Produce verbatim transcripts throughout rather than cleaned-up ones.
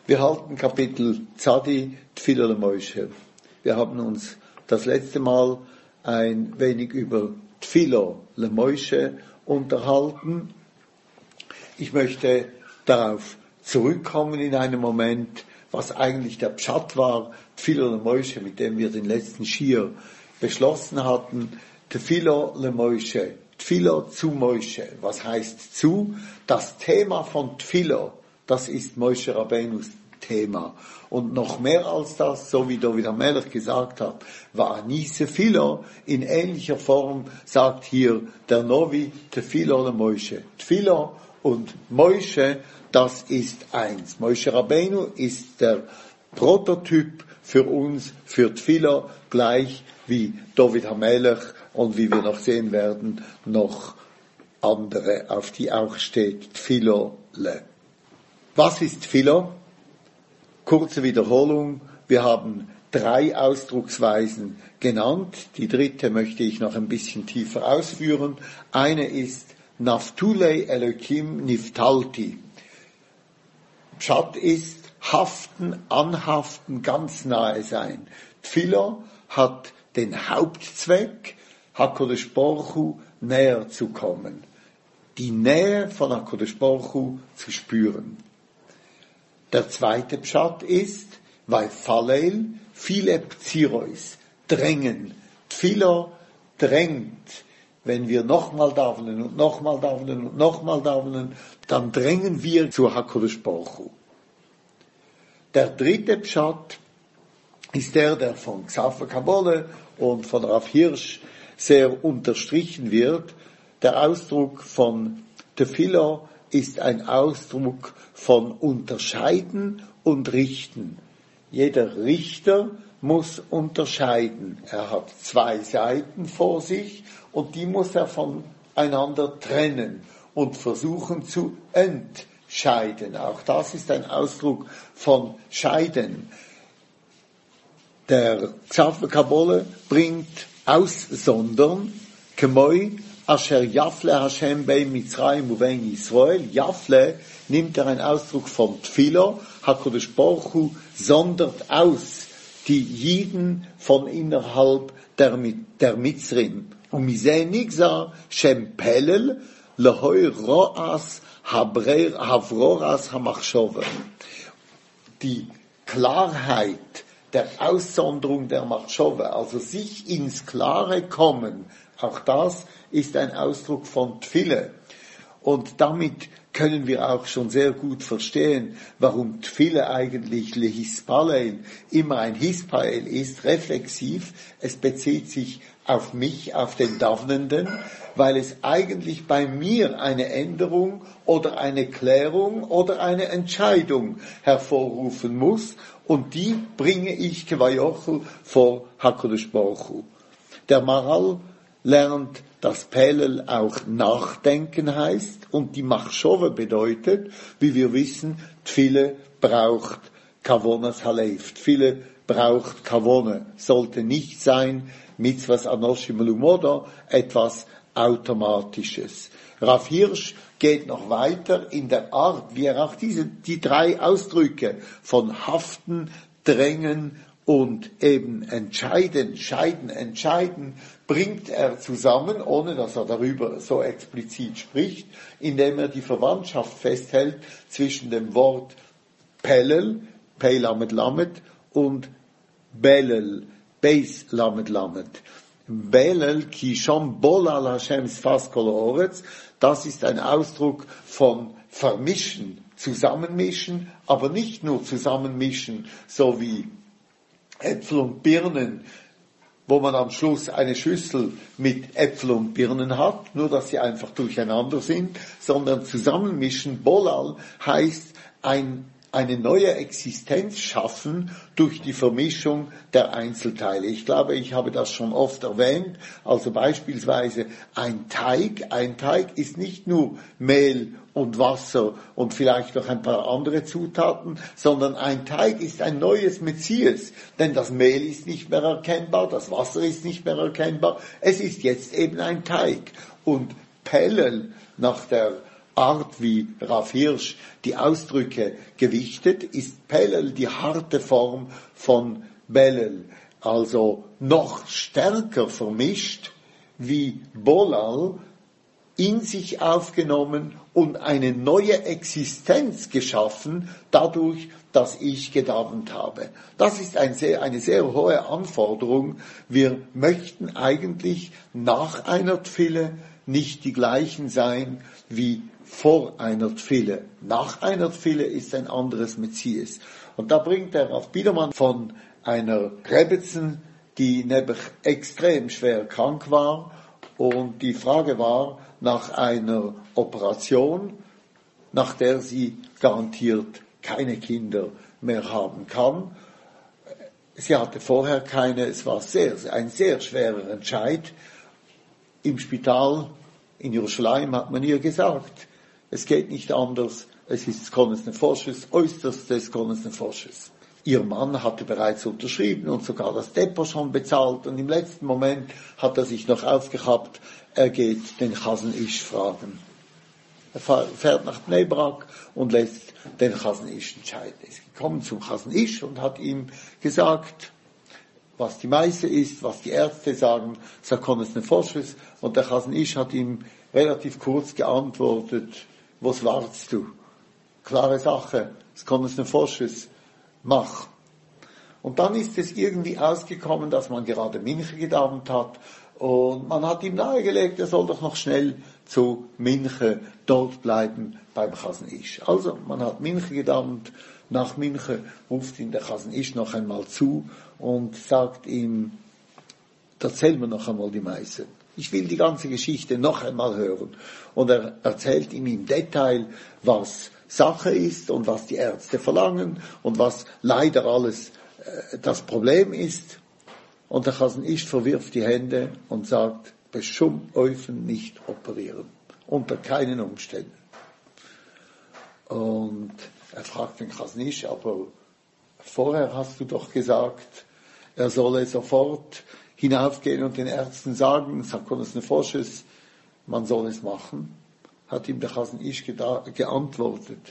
Wir halten Kapitel Tzadi Tfilo LeMoshe. Wir haben uns das letzte Mal ein wenig über Tfilo LeMoshe unterhalten. Ich möchte darauf zurückkommen in einem Moment, was eigentlich der Pshat war, Tfilo LeMoshe, mit dem wir den letzten Schir beschlossen hatten. Tfilo LeMoshe, Tfilo zu Moshe. Was heißt zu? Das Thema von Tfilo, das ist Moshe Rabbeinus Thema. Und noch mehr als das, so wie David HaMelech gesagt hat, war Anise Philo, in ähnlicher Form sagt hier der Novi, Tfilo LeMoshe. Tfilo und Moshe, das ist eins. Moshe Rabbeinu ist der Prototyp für uns, für Tfilo, gleich wie David HaMelech und wie wir noch sehen werden, noch andere, auf die auch steht Tfilo Le. Was ist Tfilo? Kurze Wiederholung. Wir haben drei Ausdrucksweisen genannt. Die dritte möchte ich noch ein bisschen tiefer ausführen. Eine ist Naftulei Elokim Niftalti. Pshat ist haften, anhaften, ganz nahe sein. Tfilo hat den Hauptzweck, HaKadosh Baruch Hu näher zu kommen. Die Nähe von HaKadosh Baruch Hu zu spüren. Der zweite Pshat ist, weil Falel viele Pzirois drängen. Tfilo drängt. Wenn wir nochmal davenen und nochmal davenen und nochmal davenen, dann drängen wir zu HaKadosh Baruch Hu. Der dritte Pshat ist der, der von Xaver Kabole und von Rav Hirsch sehr unterstrichen wird. Der Ausdruck von Tfilo ist ein Ausdruck von Unterscheiden und Richten. Jeder Richter muss unterscheiden. Er hat zwei Seiten vor sich und die muss er voneinander trennen und versuchen zu entscheiden. Auch das ist ein Ausdruck von Scheiden. Der Xaver Kabole bringt aussondern, Kemoi, Asher Yafle Hashem bei Mitzrayim uvein Yisrael. Yafle nimmt er einen Ausdruck von Tfilo. HaKadosh Baruch Hu sondert aus die Jiden von innerhalb der, der Mitzrim. Und miseh nigzar Shem Pelel lehoi roas havroras hamachshove. Die Klarheit der Aussonderung der Machshove, also sich ins Klare kommen, auch das ist ein Ausdruck von Tfile. Und damit können wir auch schon sehr gut verstehen, warum Tfile eigentlich Lehispaleil immer ein Hispael ist, reflexiv. Es bezieht sich auf mich, auf den Davnenden, weil es eigentlich bei mir eine Änderung oder eine Klärung oder eine Entscheidung hervorrufen muss. Und die bringe ich Kevayochel vor HaKadosh Baruch Hu. Der Maral lernt, dass Pelel auch Nachdenken heißt und die Machshove bedeutet, wie wir wissen, Tfile braucht Kavonas Halev. Tfile braucht Kavone. Sollte nicht sein, Mitzvahs Anoshim Lumoda, etwas Automatisches. Rav Hirsch geht noch weiter in der Art, wie er auch diese, die drei Ausdrücke von Haften, Drängen und eben entscheiden, scheiden, entscheiden, bringt er zusammen, ohne dass er darüber so explizit spricht, indem er die Verwandtschaft festhält zwischen dem Wort Pelel, Pei Lamed Lamed, und Belel, Beis Lamed Lamed. Belel, ki shom bolal Hashem sfas kol haaretz, das ist ein Ausdruck von vermischen, zusammenmischen, aber nicht nur zusammenmischen, so wie Äpfel und Birnen, wo man am Schluss eine Schüssel mit Äpfel und Birnen hat, nur dass sie einfach durcheinander sind, sondern zusammenmischen. Bolal heißt ein, eine neue Existenz schaffen durch die Vermischung der Einzelteile. Ich glaube, ich habe das schon oft erwähnt. Also beispielsweise ein Teig. Ein Teig ist nicht nur Mehl und Wasser und vielleicht noch ein paar andere Zutaten, sondern ein Teig ist ein neues Metzies, denn das Mehl ist nicht mehr erkennbar, das Wasser ist nicht mehr erkennbar, es ist jetzt eben ein Teig. Und Pelel nach der Art wie Rav Hirsch die Ausdrücke gewichtet, ist Pellel die harte Form von Bellel, also noch stärker vermischt wie Bolal, in sich aufgenommen und eine neue Existenz geschaffen, dadurch, dass ich gedammt habe. Das ist ein sehr, eine sehr hohe Anforderung. Wir möchten eigentlich nach einer Tfille nicht die gleichen sein wie vor einer Tfille. Nach einer Tfille ist ein anderes Metzies. Und da bringt der Rav Biedermann von einer Rebbetzin, die nämlich extrem schwer krank war, und die Frage war nach einer Operation, nach der sie garantiert keine Kinder mehr haben kann. Sie hatte vorher keine, es war sehr, ein sehr schwerer Entscheid. Im Spital in Jerusalem hat man ihr gesagt, es geht nicht anders, es ist Konnes Nefoshes, äußerstes Konnes Nefoshes. Ihr Mann hatte bereits unterschrieben und sogar das Depot schon bezahlt, und im letzten Moment hat er sich noch aufgehabt, er geht den Chazon Ish fragen. Er fährt nach Bnei Brak und lässt den Chazon Ish entscheiden. Er ist gekommen zum Chazon Ish und hat ihm gesagt, was die Meise ist, was die Ärzte sagen, Sakones Nefoshes, und der Chazon Ish hat ihm relativ kurz geantwortet, was wartest du? Klare Sache, Sakones Nefoshes, mach. Und dann ist es irgendwie ausgekommen, dass man gerade Minche gedammt hat, und man hat ihm nahegelegt, er soll doch noch schnell zu Minche dort bleiben beim Chazon Ish. Also man hat Minche gedammt, nach Minche ruft ihn der Chazon Ish noch einmal zu und sagt ihm, erzähl mir noch einmal die Meise. Ich will die ganze Geschichte noch einmal hören. Und er erzählt ihm im Detail, was Sache ist und was die Ärzte verlangen und was leider alles äh, das Problem ist. Und der Chazon Ish verwirft die Hände und sagt, beschum Eufen nicht operieren. Unter keinen Umständen. Und er fragt den Chazon Ish, aber vorher hast du doch gesagt, er solle sofort hinaufgehen und den Ärzten sagen, Sakones Nefoshes, man soll es machen. Hat ihm der Chazon Ish geantwortet,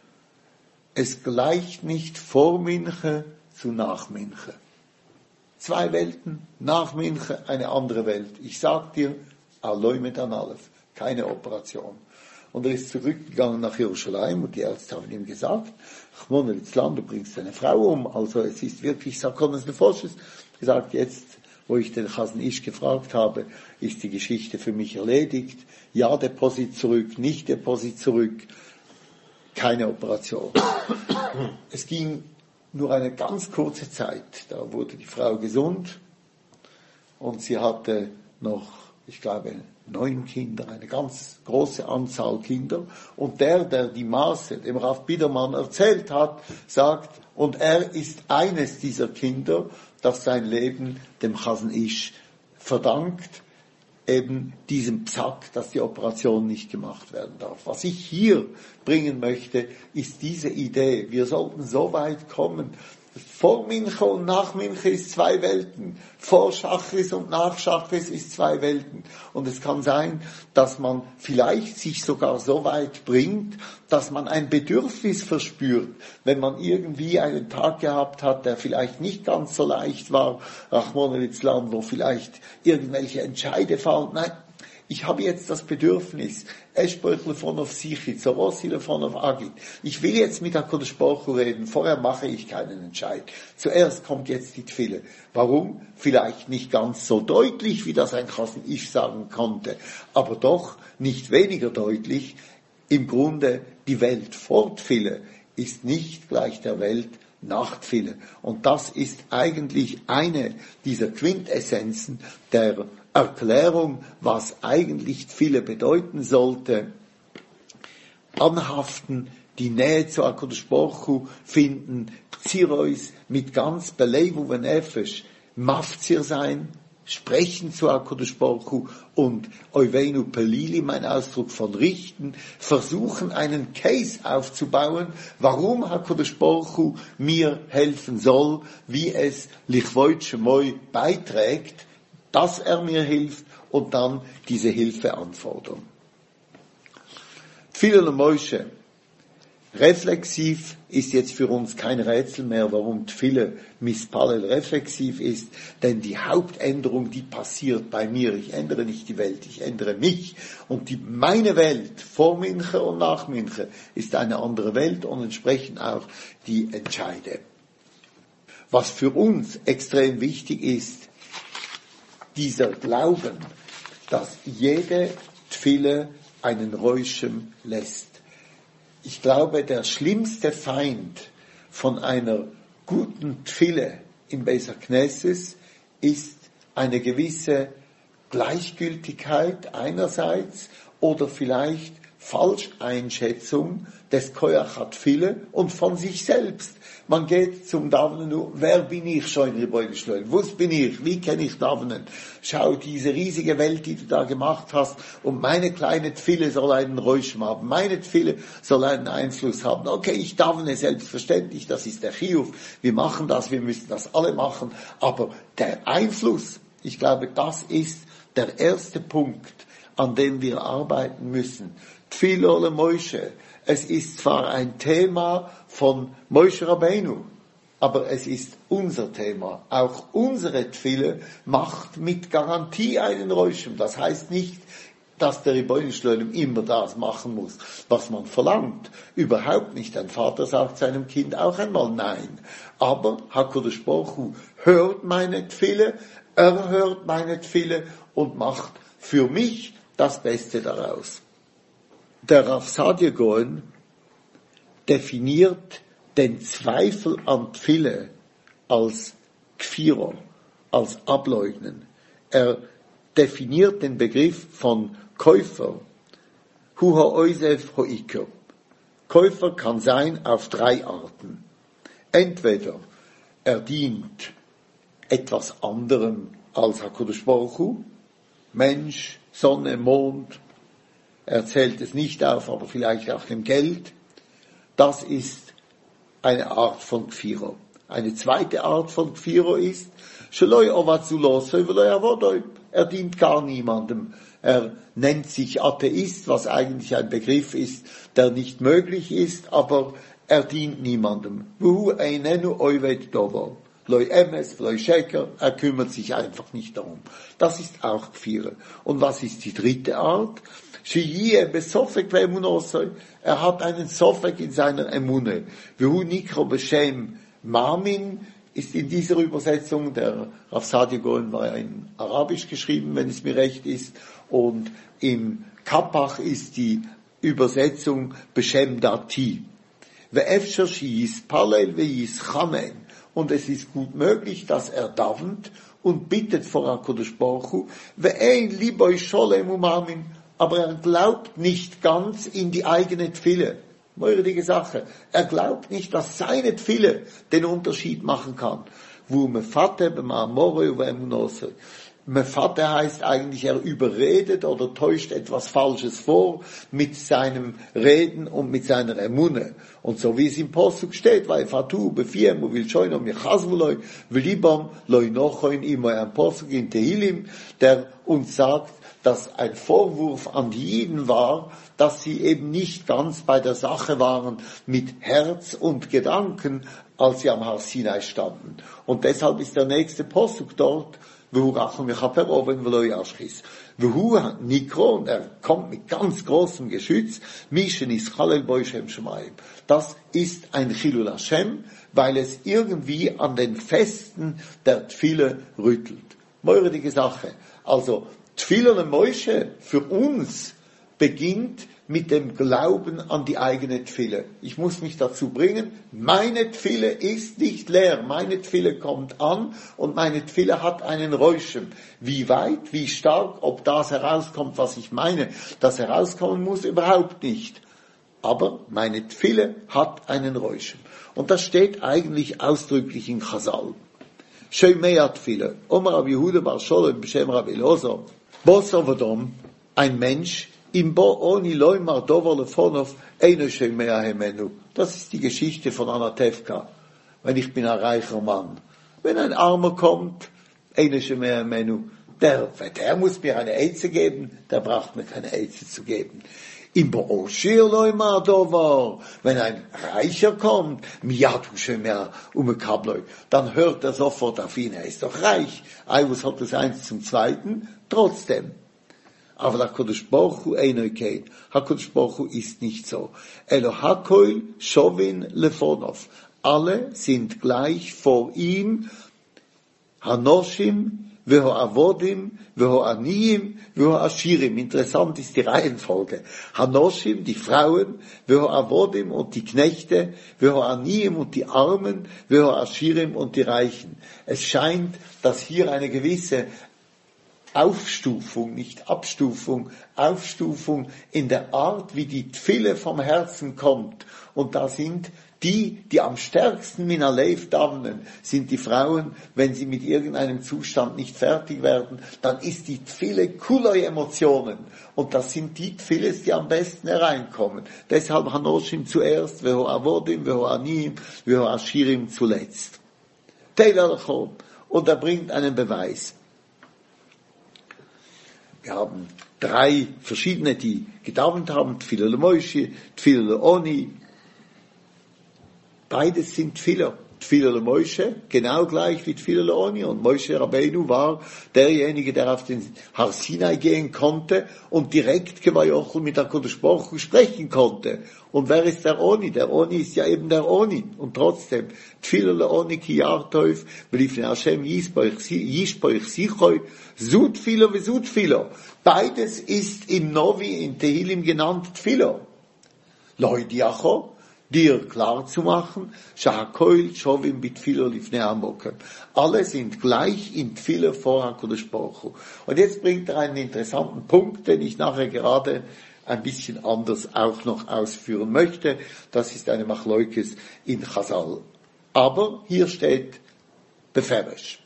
es gleicht nicht vor Minche zu nach Minche. Zwei Welten, nach Minche eine andere Welt. Ich sag dir, Aloi mit an Aleph, keine Operation. Und er ist zurückgegangen nach Jerusalem und die Ärzte haben ihm gesagt, Chmon Litzlan, du bringst deine Frau um, also es ist wirklich Sakones Nefoshes. Gesagt, jetzt, wo ich den Chazon Ish gefragt habe, ist die Geschichte für mich erledigt. Ja, Deposit zurück, nicht Deposit zurück, keine Operation. Es ging nur eine ganz kurze Zeit, da wurde die Frau gesund und sie hatte noch, ich glaube, neun Kinder, eine ganz große Anzahl Kinder. Und der, der die Maße dem Rav Biedermann erzählt hat, sagt, und er ist eines dieser Kinder, das sein Leben dem Chazon Ish verdankt, eben diesem Psak, dass die Operation nicht gemacht werden darf. Was ich hier bringen möchte, ist diese Idee. Wir sollten so weit kommen. Vor Minche und nach Minche ist zwei Welten. Vor Schachris und nach Schachris ist zwei Welten. Und es kann sein, dass man vielleicht sich sogar so weit bringt, dass man ein Bedürfnis verspürt, wenn man irgendwie einen Tag gehabt hat, der vielleicht nicht ganz so leicht war, Rachmon Litzlan, wo vielleicht irgendwelche Entscheide fallen. Nein, ich habe jetzt das Bedürfnis, Eschbeutel von auf Sichit, Zorosile von auf Agit. Ich will jetzt mit HaKadosh Baruch Hu reden, vorher mache ich keinen Entscheid. Zuerst kommt jetzt die Tfille. Warum? Vielleicht nicht ganz so deutlich, wie das ein Chazon Ish sagen konnte, aber doch nicht weniger deutlich. Im Grunde, die Welt vor Tfille ist nicht gleich der Welt nach Tfille. Und das ist eigentlich eine dieser Quintessenzen der Erklärung, was eigentlich Tfille bedeuten sollte. Anhaften, die Nähe zu HaKadosh Baruch Hu finden, Zirois mit ganz Beleivu v'Nefesh, Mafzir sein, sprechen zu HaKadosh Baruch Hu und Oiveinu Pelilim, ein Ausdruck von richten, versuchen einen Case aufzubauen, warum HaKadosh Baruch Hu mir helfen soll, wie es Lichvoit Shemoi beiträgt, dass er mir hilft und dann diese Hilfe anfordern. Tfilo Moshe. Reflexiv ist jetzt für uns kein Rätsel mehr, warum Tfilo Mispalel reflexiv ist, denn die Hauptänderung, die passiert bei mir. Ich ändere nicht die Welt, ich ändere mich. Und die, meine Welt vor Minche und nach Minche ist eine andere Welt und entsprechend auch die Entscheide. Was für uns extrem wichtig ist, dieser Glauben, dass jede Tfilo einen Räuschem lässt. Ich glaube, der schlimmste Feind von einer guten Tfilo im Beis HaKnesses ist eine gewisse Gleichgültigkeit einerseits oder vielleicht Falscheinschätzung des Koyach HaTfilo und von sich selbst. Man geht zum Davenen nur, wer bin ich schon in Rebbeinu Shlom? Wo bin ich? Wie kenne ich Davenen? Schau, diese riesige Welt, die du da gemacht hast, und meine kleine Tfilo soll einen Räuschem haben. Meine Tfilo soll einen Einfluss haben. Okay, ich davene selbstverständlich, das ist der Chiyuv. Wir machen das, wir müssen das alle machen. Aber der Einfluss, ich glaube, das ist der erste Punkt, an dem wir arbeiten müssen. Tfilo le Moshe. Es ist zwar ein Thema von Moshe Rabbeinu, aber es ist unser Thema. Auch unsere Tfilo macht mit Garantie einen Räuschem. Das heißt nicht, dass der Rebbeinu Shlom immer das machen muss, was man verlangt. Überhaupt nicht. Ein Vater sagt seinem Kind auch einmal Nein. Aber HaKadosh Baruch Hu hört meine Tfilo, er hört meine Tfilo und macht für mich das Beste daraus. Der Rav Sadia Gaon definiert den Zweifel an Tfilo als Kfiro, als Ableugnen. Er definiert den Begriff von Käufer. Hu ha'oisef ha'ikr. Käufer kann sein auf drei Arten. Entweder er dient etwas anderem als HaKadosh Baruch Hu, Mensch, Sonne, Mond. Er zählt es nicht auf, aber vielleicht auch dem Geld. Das ist eine Art von Kfiro. Eine zweite Art von Kfiro ist, er dient gar niemandem. Er nennt sich Atheist, was eigentlich ein Begriff ist, der nicht möglich ist, aber er dient niemandem. Er kümmert sich einfach nicht darum. Das ist auch Kfiro. Und was ist die dritte Art? Er hat einen Sofek in seiner Emune. Mamin ist in dieser Übersetzung, der Rav Sadia Gaon war in Arabisch geschrieben, wenn es mir recht ist, und im Kapach ist die Übersetzung Beshem Dati. Und es ist gut möglich, dass er davent und bittet vor HaKadosh Baruch Hu, aber er glaubt nicht ganz in die eigene Tfilo. Moirdige Sache. Er glaubt nicht, dass seine Tfilo den Unterschied machen kann. Wo Mefate b'ma'amore u've'emunose. Mefate heißt eigentlich, er überredet oder täuscht etwas Falsches vor mit seinem Reden und mit seiner Emune. Und so wie es im Posuk steht, weil Fatu befiem u vil shoino michazvuloi v'libam loi nochoin imo ein Posuk in Tehillim, der uns sagt, dass ein Vorwurf an die Jiden war, dass sie eben nicht ganz bei der Sache waren mit Herz und Gedanken, als sie am Har Sinai standen. Und deshalb ist der nächste Posuk dort, V'hu rachum yechaper v'lo yashchis. V'hu nikro, und er kommt mit ganz großem Geschütz, Mishen ischalel boi shem shemayim. Das ist ein Chilul Hashem, weil es irgendwie an den Festen der Tfilo rüttelt. Moirige Sache. Also, Tfilo le Moshe für uns beginnt mit dem Glauben an die eigene Tfilo. Ich muss mich dazu bringen, meine Tfilo ist nicht leer, meine Tfilo kommt an und meine Tfilo hat einen Räuschem. Wie weit, wie stark, ob das herauskommt, was ich meine, das herauskommen muss, überhaupt nicht. Aber meine Tfilo hat einen Räuschem. Und das steht eigentlich ausdrücklich in Chazal. Shemea Tfilo, Omer Rabbi Yehuda bar Sholem b'shem Rabbi Elazar, Boso Vodom, ein Mensch, im Bo Oni Loimar Dover Lefonov, Eino Shemea Hemenu. Das ist die Geschichte von Anatevka. Wenn ich bin ein reicher Mann. Wenn ein Armer kommt, Eino Shemea Hemenu, der, der muss mir eine Eize geben, der braucht mir keine Eize zu geben. Im Beoshir loima dovar, wenn ein Reicher kommt, miyadu shemer umekabloi, dann hört er sofort auf ihn, er ist doch reich. Eivus hat das eins zum Zweiten, trotzdem. Aber der Kodesh Baruch Hu einoi kein. HaKodesh Baruch Hu ist nicht so. Elo hakoil shovin lefonov. Alle sind gleich vor ihm. Hanoshim, veho avodim, veho aniyim, veho ashirim. Interessant ist die Reihenfolge. Hanoshim, die Frauen, veho avodim und die Knechte, veho aniyim und die Armen, veho ashirim und die Reichen. Es scheint, dass hier eine gewisse Aufstufung, nicht Abstufung, Aufstufung in der Art, wie die Tfille vom Herzen kommt. Und da sind die, die am stärksten min alev davnen, sind die Frauen, wenn sie mit irgendeinem Zustand nicht fertig werden, dann ist die Tfille kuloi Emotionen. Und das sind die Tfilles, die am besten hereinkommen. Deshalb Hanoshim zuerst, veho avodim, veho anim, veho ashirim zuletzt. Und er bringt einen Beweis. Wir haben drei verschiedene, die gedauert haben, Tfilah le Moshe, Tfilah le Oni. Beides sind Tfilah. Tfilah le Moshe, genau gleich wie Tfilah le Oni. Und Moshe Rabbeinu war derjenige, der auf den Har Sinai gehen konnte und direkt Gewajochel mit der Kodesh Baruch Hu sprechen konnte. Und wer ist der Oni? Der Oni ist ja eben der Oni. Und trotzdem, Tfilah le Oni ki yartoif, velifnei Hashem yishpoich sichoi, Zu Tfilah wie Zu Tfilah. Beides ist im Novi, in Tehillim genannt Tfilah. Loidiacho, dir klar zu machen, Shahakoil Shovim bit Tfilah lifnei Amokem. Alle sind gleich in Tfilah vor HaKodesh Baruch Hu. Und jetzt bringt er einen interessanten Punkt, den ich nachher gerade ein bisschen anders auch noch ausführen möchte. Das ist eine Machleukes in Chazal. Aber hier steht Beferisch.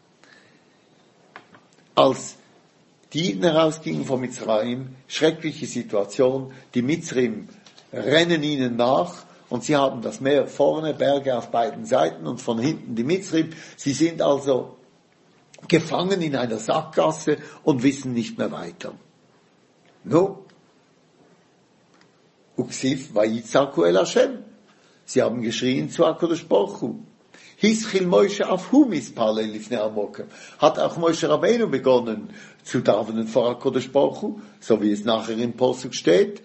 Als die herausgingen von Mitzrayim, schreckliche Situation, die Mitzrim rennen ihnen nach und sie haben das Meer vorne, Berge auf beiden Seiten und von hinten die Mitzrim. Sie sind also gefangen in einer Sackgasse und wissen nicht mehr weiter. No. Uksiv vayitzaku el Hashem. Sie haben geschrien zu HaKodesh Baruch Hu. Hischil Moshe auf Humis Palel lifnei Amokem. Hat auch Moshe Rabbeinu begonnen zu davenen vor HaKodesh Baruch Hu, so wie es nachher im Posuk steht.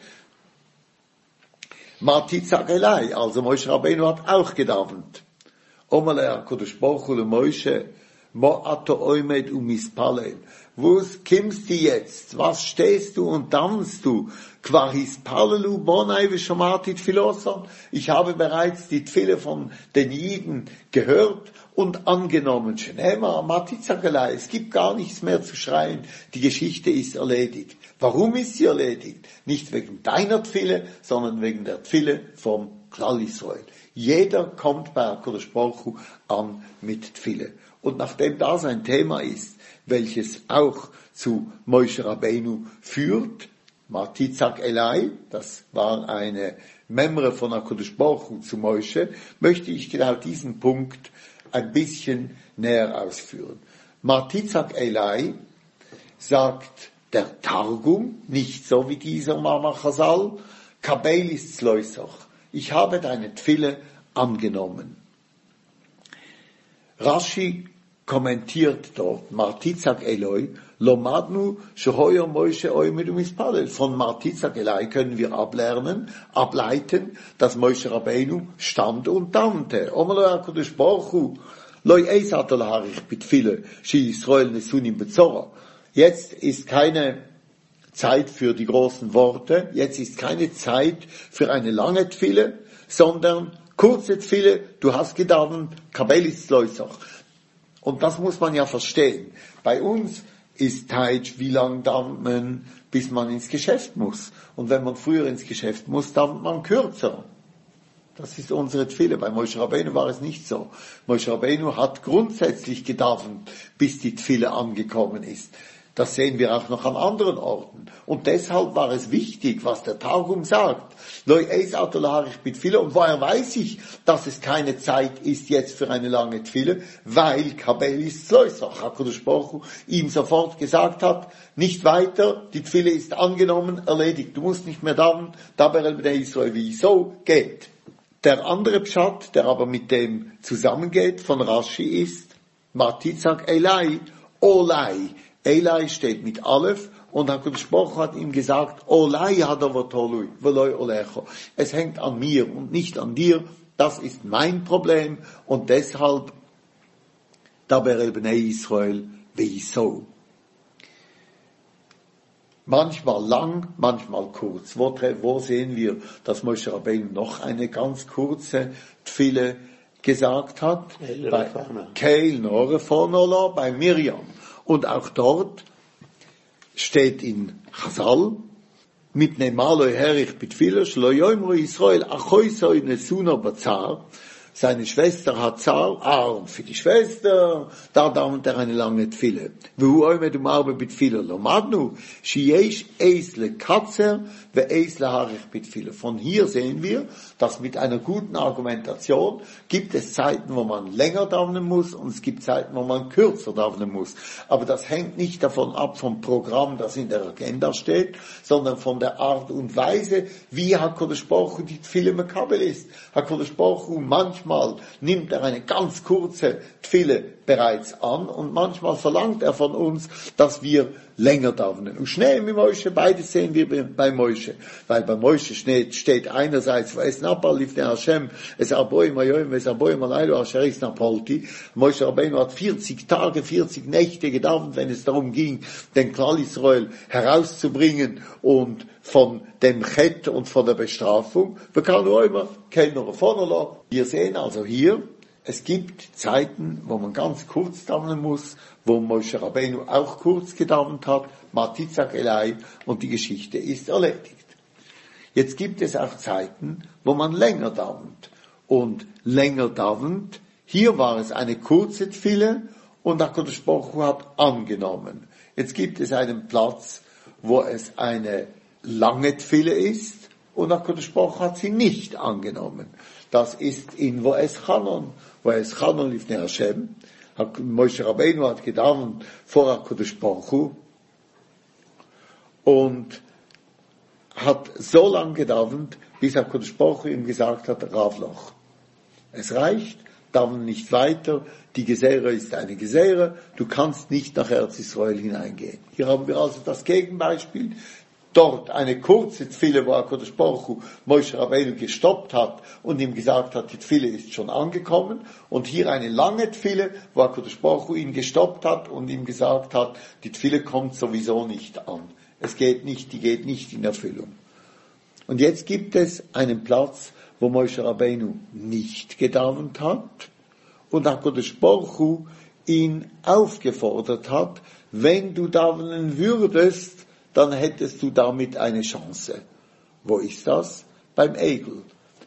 Matitzak Elai, also Moshe Rabbeinu hat auch gedavent. Omale HaKodesh Baruch Hu le Moshe, mo ato oimed umis Palel. Wo kimmst du jetzt? Was stehst du und tanzt du? Quahis Palelu bonai v'shomatit Philoson. Ich habe bereits die Tfille von den Jiden gehört und angenommen. Shenema matitzagelei. Es gibt gar nichts mehr zu schreien. Die Geschichte ist erledigt. Warum ist sie erledigt? Nicht wegen deiner Tfille, sondern wegen der Tfille vom Klal Israel. Jeder kommt bei HaKodesh Baruch Hu an mit Tfille. Und nachdem das ein Thema ist, welches auch zu Moshe Rabbeinu führt, Matitzak Elai, das war eine Memre von HaKodesh Baruch Hu zu Moshe, möchte ich genau diesen Punkt ein bisschen näher ausführen. Matitzak Elai sagt der Targum, nicht so wie dieser Mama Chazal, Kabelis Zloisach, ich habe deine Tfille angenommen. Rashi kommentiert dort, Martizak Eloi, Lomadnu, Shehoyer Moshe Oimed Umispalel. Von Martizak Eloi können wir ablernen, ableiten, dass Moshe Rabbeinu stand und tante. Omalo HaKodesh Baruch Hu, Loi Eisat Ol Harich Bitfile, Shi Yisrael Nesunim Bezora. Jetzt ist keine Zeit für die großen Worte, jetzt ist keine Zeit für eine lange Tfile, sondern kurze Tfile, du hast gedauert, Kabelis Loisach. Und das muss man ja verstehen. Bei uns ist Teitsch, wie lang dauert man, bis man ins Geschäft muss. Und wenn man früher ins Geschäft muss, dauert man kürzer. Das ist unsere Tfille. Bei Moshe Rabbeinu war es nicht so. Moshe Rabbeinu hat grundsätzlich gedauert, bis die Tfille angekommen ist. Das sehen wir auch noch an anderen Orten. Und deshalb war es wichtig, was der Targum sagt. Loi eis atolaharisch mit Tfile. Und woher weiß ich, dass es keine Zeit ist jetzt für eine lange Tfile? Weil Kabel ist Zloisach. HaKadosh Baruch Hu ihm sofort gesagt hat, nicht weiter, die Tfile ist angenommen, erledigt. Du musst nicht mehr dann, Daber el Israel, wie so geht. Der andere Pshat, der aber mit dem zusammengeht, von Rashi ist, Matizak Elai, Olai. Elai steht mit Aleph und HaKadosh Baruch Hu hat ihm gesagt, Olai hadavotolui, veloi olecho. Es hängt an mir und nicht an dir. Das ist mein Problem und deshalb Daber el Bnei Israel wie so. Manchmal lang, manchmal kurz. Wo, wo sehen wir, dass Moshe Rabbeinu noch eine ganz kurze Tfile gesagt hat? Bei Keil Norefonola, bei Miriam. Und auch dort steht in Chazal, mit Nemaloi herich bitfila, shlo yoimru Israel, achoi soi nesuna bazar. Seine Schwester hat Zahl, Arm für die Schwester, da dauert er eine lange Tfile. Wo oime du marbe bitfila, lomadnu, shiesh eisle katzer, ve eisle harich bitfila. Von hier sehen wir, dass mit einer guten Argumentation gibt es Zeiten, wo man länger dauern muss und es gibt Zeiten, wo man kürzer dauern muss. Aber das hängt nicht davon ab vom Programm, das in der Agenda steht, sondern von der Art und Weise, wie HaKadosh Baruch Hu die Tfile mekabel ist. HaKadosh Baruch Hu manchmal nimmt er eine ganz kurze Tfile bereits an und manchmal verlangt er von uns, dass wir länger davenen. Und Schnee mit Moshe, beides sehen wir bei Moshe. Weil bei Moshe steht einerseits, es Napal lifnei Hashem, es Aboim Ayoim, es Aboim Alaylo, Asher is Napolti. Moshe Rabbeinu hat vierzig Tage, vierzig Nächte gedauert, wenn es darum ging, den Klal Israel herauszubringen und von dem Chet und von der Bestrafung. Wir können nur immer, wir sehen also hier, es gibt Zeiten, wo man ganz kurz dauern muss, wo Moshe Rabbeinu auch kurz gedauert hat, Matizak Elai, und die Geschichte ist erledigt. Jetzt gibt es auch Zeiten, wo man länger dauert. Und länger dauert, hier war es eine kurze Tfile und HaKadosh Baruch Hu hat angenommen. Jetzt gibt es einen Platz, wo es eine lange Tfile ist und HaKadosh Baruch Hu hat sie nicht angenommen. Das ist in Wo es Chanon, Wo es Chanon lifnei Hashem. Moshe Rabbeinu hat gedauert vor HaKadosh Baruch Hu und hat so lange gedauert, bis HaKadosh Baruch Hu ihm gesagt hat, Ravloch. Es reicht, dauern nicht weiter, die Gesehre ist eine Gesehre, du kannst nicht nach Eretz Israel hineingehen. Hier haben wir also das Gegenbeispiel. Dort eine kurze Tfile, wo HaKadosh Baruch Hu Moshe Rabbeinu gestoppt hat und ihm gesagt hat, die Tfile ist schon angekommen. Und hier eine lange Tfile, wo HaKadosh Baruch Hu ihn gestoppt hat und ihm gesagt hat, die Tfile kommt sowieso nicht an. Es geht nicht, die geht nicht in Erfüllung. Und jetzt gibt es einen Platz, wo Moshe Rabbeinu nicht gedauert hat und HaKadosh Baruch Hu ihn aufgefordert hat, wenn du dauern würdest, dann hättest du damit eine Chance. Wo ist das? Beim Egel.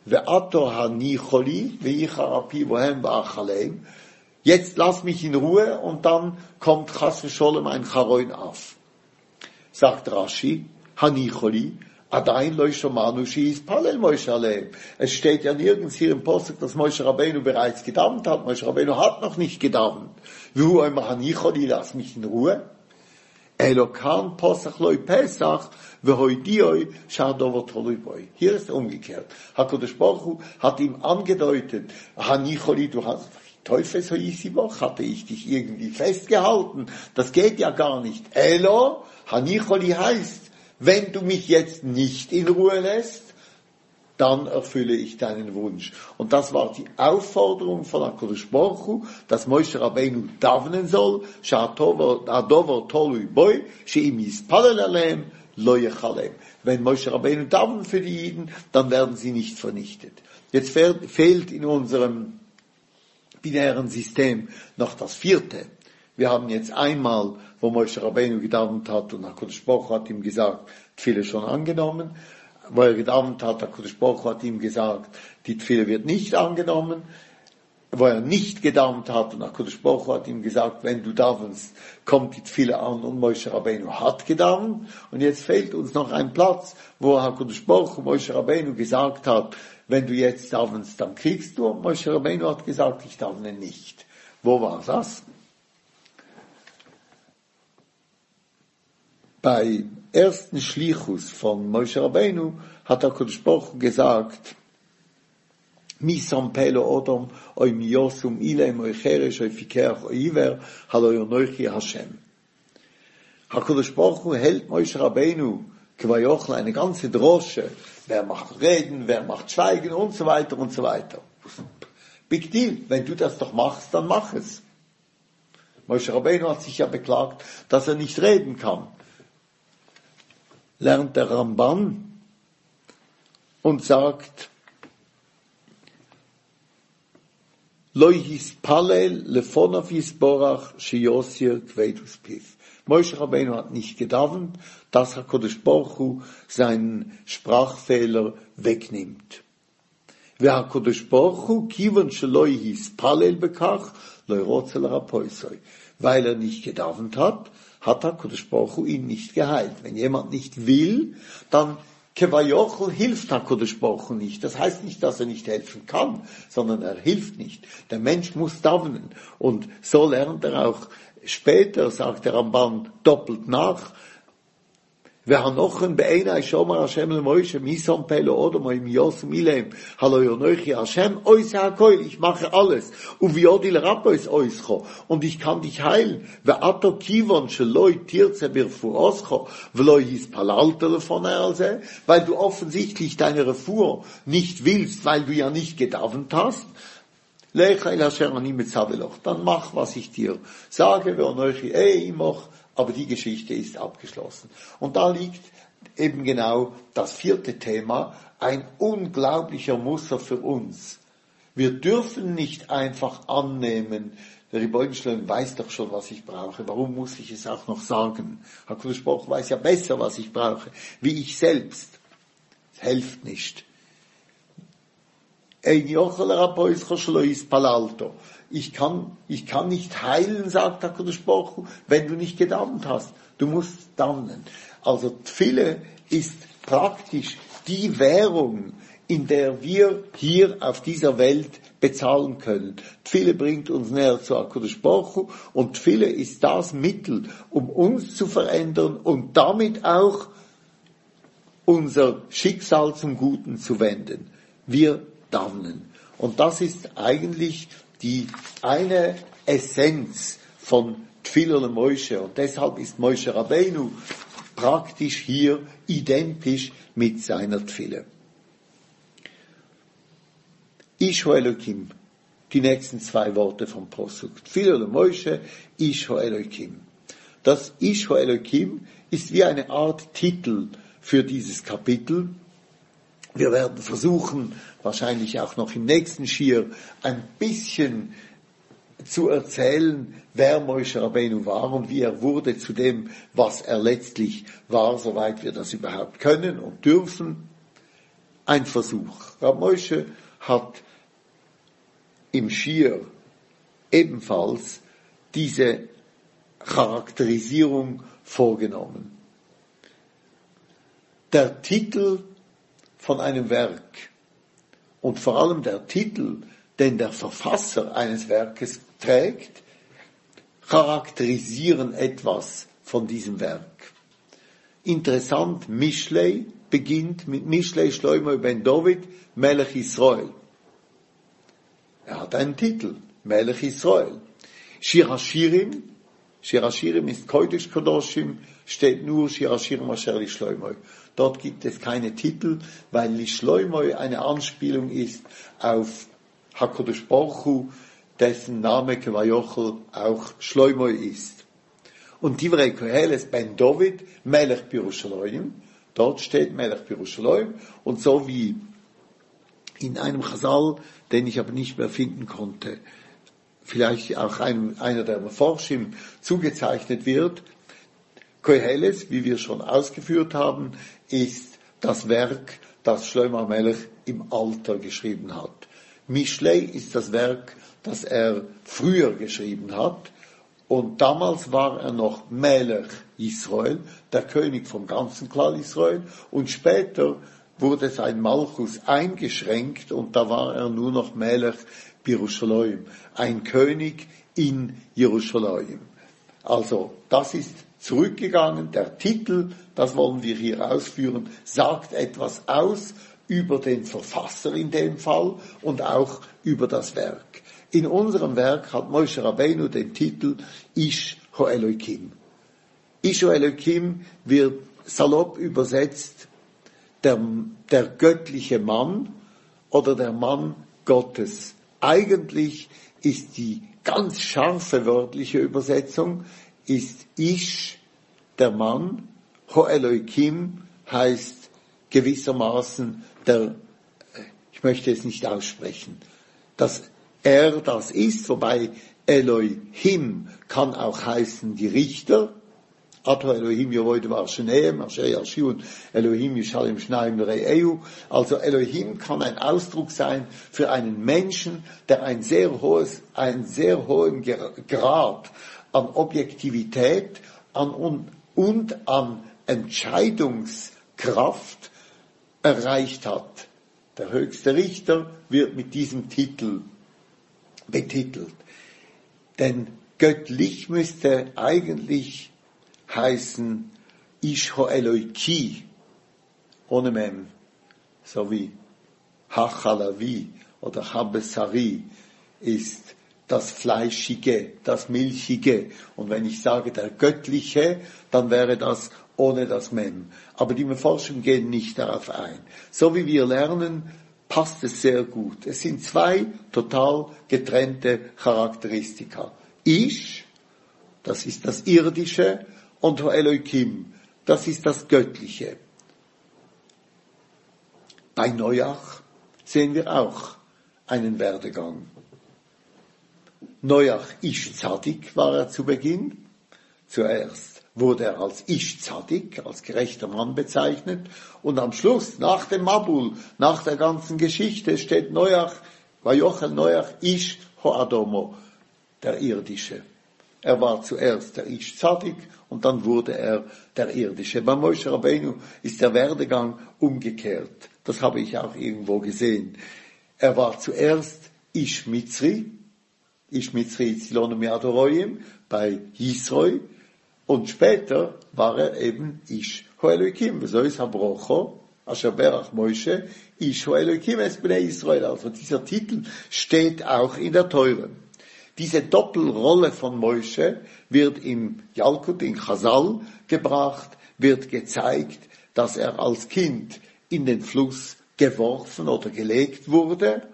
Jetzt lass mich in Ruhe und dann kommt Chas v'Sholem ein Charoin auf. Sagt Rashi, Hanicholi, Adain lo shomanu she'is palel Moshe aleim. Es steht ja nirgends hier im Posuk, dass Moshe Rabbeinu bereits gedauert hat. Moshe Rabbeinu hat noch nicht gedauert. Vu oimer Hanicholi, lass mich in Ruhe. Elokan posach loi Pesach, vehoidioi shadovot holoi boi. Hier ist umgekehrt. HaKadosh Baruch Hu hat ihm angedeutet, Hanicholi, du hast, Teufel so isi woch, hatte ich dich irgendwie festgehalten. Das geht ja gar nicht. Elo, Hanicholi heißt, wenn du mich jetzt nicht in Ruhe lässt, dann erfülle ich deinen Wunsch. Und das war die Aufforderung von HaKadosh Baruch Hu, dass Moshe Rabbeinu davnen soll, Sha'adover tolui boi, she'im yispalel aleim, lo yechalem. Wenn Moshe Rabbeinu davnen für die Jiden, dann werden sie nicht vernichtet. Jetzt fehlt in unserem binären System noch das vierte. Wir haben jetzt einmal, wo Moshe Rabbeinu gedauert hat und HaKadosh Baruch Hu hat ihm gesagt, Tfile schon angenommen. Wo er gedauert hat, HaKadosh Baruch Hu hat ihm gesagt, die Tfile wird nicht angenommen. wo er nicht gedammt hat, und HaKadosh Baruch Hu hat ihm gesagt, wenn du davenst, kommt die Tfile an, und Moshe Rabbeinu hat gedammt, und jetzt fehlt uns noch ein Platz, wo HaKadosh Baruch Hu Moshe Rabbeinu gesagt hat, wenn du jetzt davenst, dann kriegst du, und Moshe Rabbeinu hat gesagt, ich davene nicht. Wo war das? Bei ersten Schlichus von Moshe Rabbeinu hat HaKadosh Baruch Hu gesagt, Misam pelo odom, oi miyosum ilem, oi cheresh, oi fikeach, oi iver, hallo yonoichi Hashem. HaKadosh Baruch Hu hält Moshe Rabbeinu Kvayochl eine ganze Drosche, wer macht Reden, wer macht Schweigen und so weiter und so weiter. Big deal, wenn du das doch machst, dann mach es. Moshe Rabbeinu hat sich ja beklagt, dass er nicht reden kann. Lernt der Ramban und sagt, Loi hispalel lefonav hisborach sheyosir kveidus piv. Moshe Rabbeinu hat nicht gedavent, dass HaKadosh Baruch Hu seinen Sprachfehler wegnimmt. Wer HaKadosh Baruch Hu kivon sheloi hispalel bekach, loi rotzel rapoisoi. Weil er nicht gedavent hat, hat HaKadosh Baruch Hu ihn nicht geheilt. Wenn jemand nicht will, dann Kevayochl hilft HaKadosh Baruch Hu nicht. Das heißt nicht, dass er nicht helfen kann, sondern er hilft nicht. Der Mensch muss davenen. Und so lernt er auch später, sagt der Ramban doppelt nach, V'hanochen be'enai shomer Hashem le Moshe misom pelo odom im yosem ilem hallo yonoichi Hashem ois hakoil, ich mache alles und viodil rappois oischo und ich kann dich heilen ve'ato kivon sheloi tirze birfuoscho v'loi hispalalto lefon alze, weil du offensichtlich deine Refuhr nicht willst, weil du ja nicht gedavent hast. Lecha il Hashem ani mitzaveloch, dann mach, was ich dir sage, ve'onoichi ei imoch. Aber die Geschichte ist abgeschlossen. Und da liegt eben genau das vierte Thema, ein unglaublicher Muster für uns. Wir dürfen nicht einfach annehmen, der Rebbeinu weiß doch schon, was ich brauche, warum muss ich es auch noch sagen? HaKadosh Baruch Hu weiß ja besser, was ich brauche, wie ich selbst. Es hilft nicht. Ich kann, ich kann nicht heilen, sagt HaKadosh Baruch Hu, wenn du nicht gedammt hast. Du musst dammen. Also Tfile ist praktisch die Währung, in der wir hier auf dieser Welt bezahlen können. Tfile bringt uns näher zu HaKadosh Baruch Hu und Tfile ist das Mittel, um uns zu verändern und damit auch unser Schicksal zum Guten zu wenden. Wir dammen. Und das ist eigentlich die eine Essenz von Tfilo le Moshe. Und deshalb ist Moshe Rabbeinu praktisch hier identisch mit seiner Tfile. Isho Elokim. Die nächsten zwei Worte vom Posuk. Tfilo le Moshe, Isho Elokim. Das Isho Elokim ist wie eine Art Titel für dieses Kapitel. Wir werden versuchen, wahrscheinlich auch noch im nächsten Schir, ein bisschen zu erzählen, wer Moshe Rabbeinu war und wie er wurde zu dem, was er letztlich war, soweit wir das überhaupt können und dürfen. Ein Versuch. Rab Moshe hat im Schir ebenfalls diese Charakterisierung vorgenommen. Der Titel von einem Werk und vor allem der Titel, den der Verfasser eines Werkes trägt, charakterisieren etwas von diesem Werk. Interessant, Mishlei beginnt mit Mishlei Shlomo ben David, Melech Israel. Er hat einen Titel, Melech Israel. Shir HaShirim, Shir HaShirim ist Kodesh Kodoshim, steht nur Shir HaShirim Asher li Shlomo. Dort gibt es keine Titel, weil li Shlomo eine Anspielung ist auf HaKadosh Baruch Hu, dessen Name Kevayochl auch Shlomo ist. Und Divrei Koheles ben David, Melech Birushalayim, dort steht Melech Birushalayim, und so wie in einem Chazal, den ich aber nicht mehr finden konnte, vielleicht auch einem, einer der Meforshim zugezeichnet wird, Koheles, wie wir schon ausgeführt haben, ist das Werk, das Shlomo Melech im Alter geschrieben hat. Mishlei ist das Werk, das er früher geschrieben hat. Und damals war er noch Melech Israel, der König vom ganzen Klal Israel. Und später wurde sein Malchus eingeschränkt und da war er nur noch Melech Jerusalem, ein König in Jerusalem. Also das ist zurückgegangen. Der Titel, das wollen wir hier ausführen, sagt etwas aus über den Verfasser in dem Fall und auch über das Werk. In unserem Werk hat Moshe Rabbeinu den Titel Ish HaElokim. Ish HaElokim wird salopp übersetzt der, der göttliche Mann oder der Mann Gottes. Eigentlich ist die ganz scharfe wörtliche Übersetzung, ist Ish der Mann, HaElokim heißt gewissermaßen der, ich möchte es nicht aussprechen, dass er das ist, wobei Elohim kann auch heißen die Richter, Ato Elohim Yevoid Varsheneim, Asher Yashivun, Elohim Yishalim Shnaim Re'eu. Also Elohim kann ein Ausdruck sein für einen Menschen, der ein sehr hohes, einen sehr hohen Grad an Objektivität an, und, und an Entscheidungskraft erreicht hat. Der höchste Richter wird mit diesem Titel betitelt. Denn göttlich müsste eigentlich heißen Ish HaEloki, ohne Mem, so wie Hachalavi oder Habesari ist das Fleischige, das Milchige. Und wenn ich sage der Göttliche, dann wäre das ohne das Mem. Aber die Forschungen gehen nicht darauf ein. So wie wir lernen, passt es sehr gut. Es sind zwei total getrennte Charakteristika. Ish, das ist das Irdische, und HaElokim, das ist das Göttliche. Bei Noach sehen wir auch einen Werdegang. Noach Ish Tzadik war er zu Beginn. Zuerst wurde er als Ish Tzadik, als gerechter Mann bezeichnet. Und am Schluss, nach dem Mabul, nach der ganzen Geschichte, steht Noach, Vayochel Noach Ish HaAdomo, der Irdische. Er war zuerst der Ish Tzadik und dann wurde er der Irdische. Bei Moshe Rabbeinu ist der Werdegang umgekehrt. Das habe ich auch irgendwo gesehen. Er war zuerst Ish Mitzri, Ish Mitzri Zilonu Miadoroim, bei Yisroi, und später war er eben Ish HaElokim. So ist Habrocho, Asher Berach Moshe, Ish HaElokim es Bnei Israel. Also dieser Titel steht auch in der Teure. Diese Doppelrolle von Moshe wird im Yalkut, in Chazal gebracht, wird gezeigt, dass er als Kind in den Fluss geworfen oder gelegt wurde.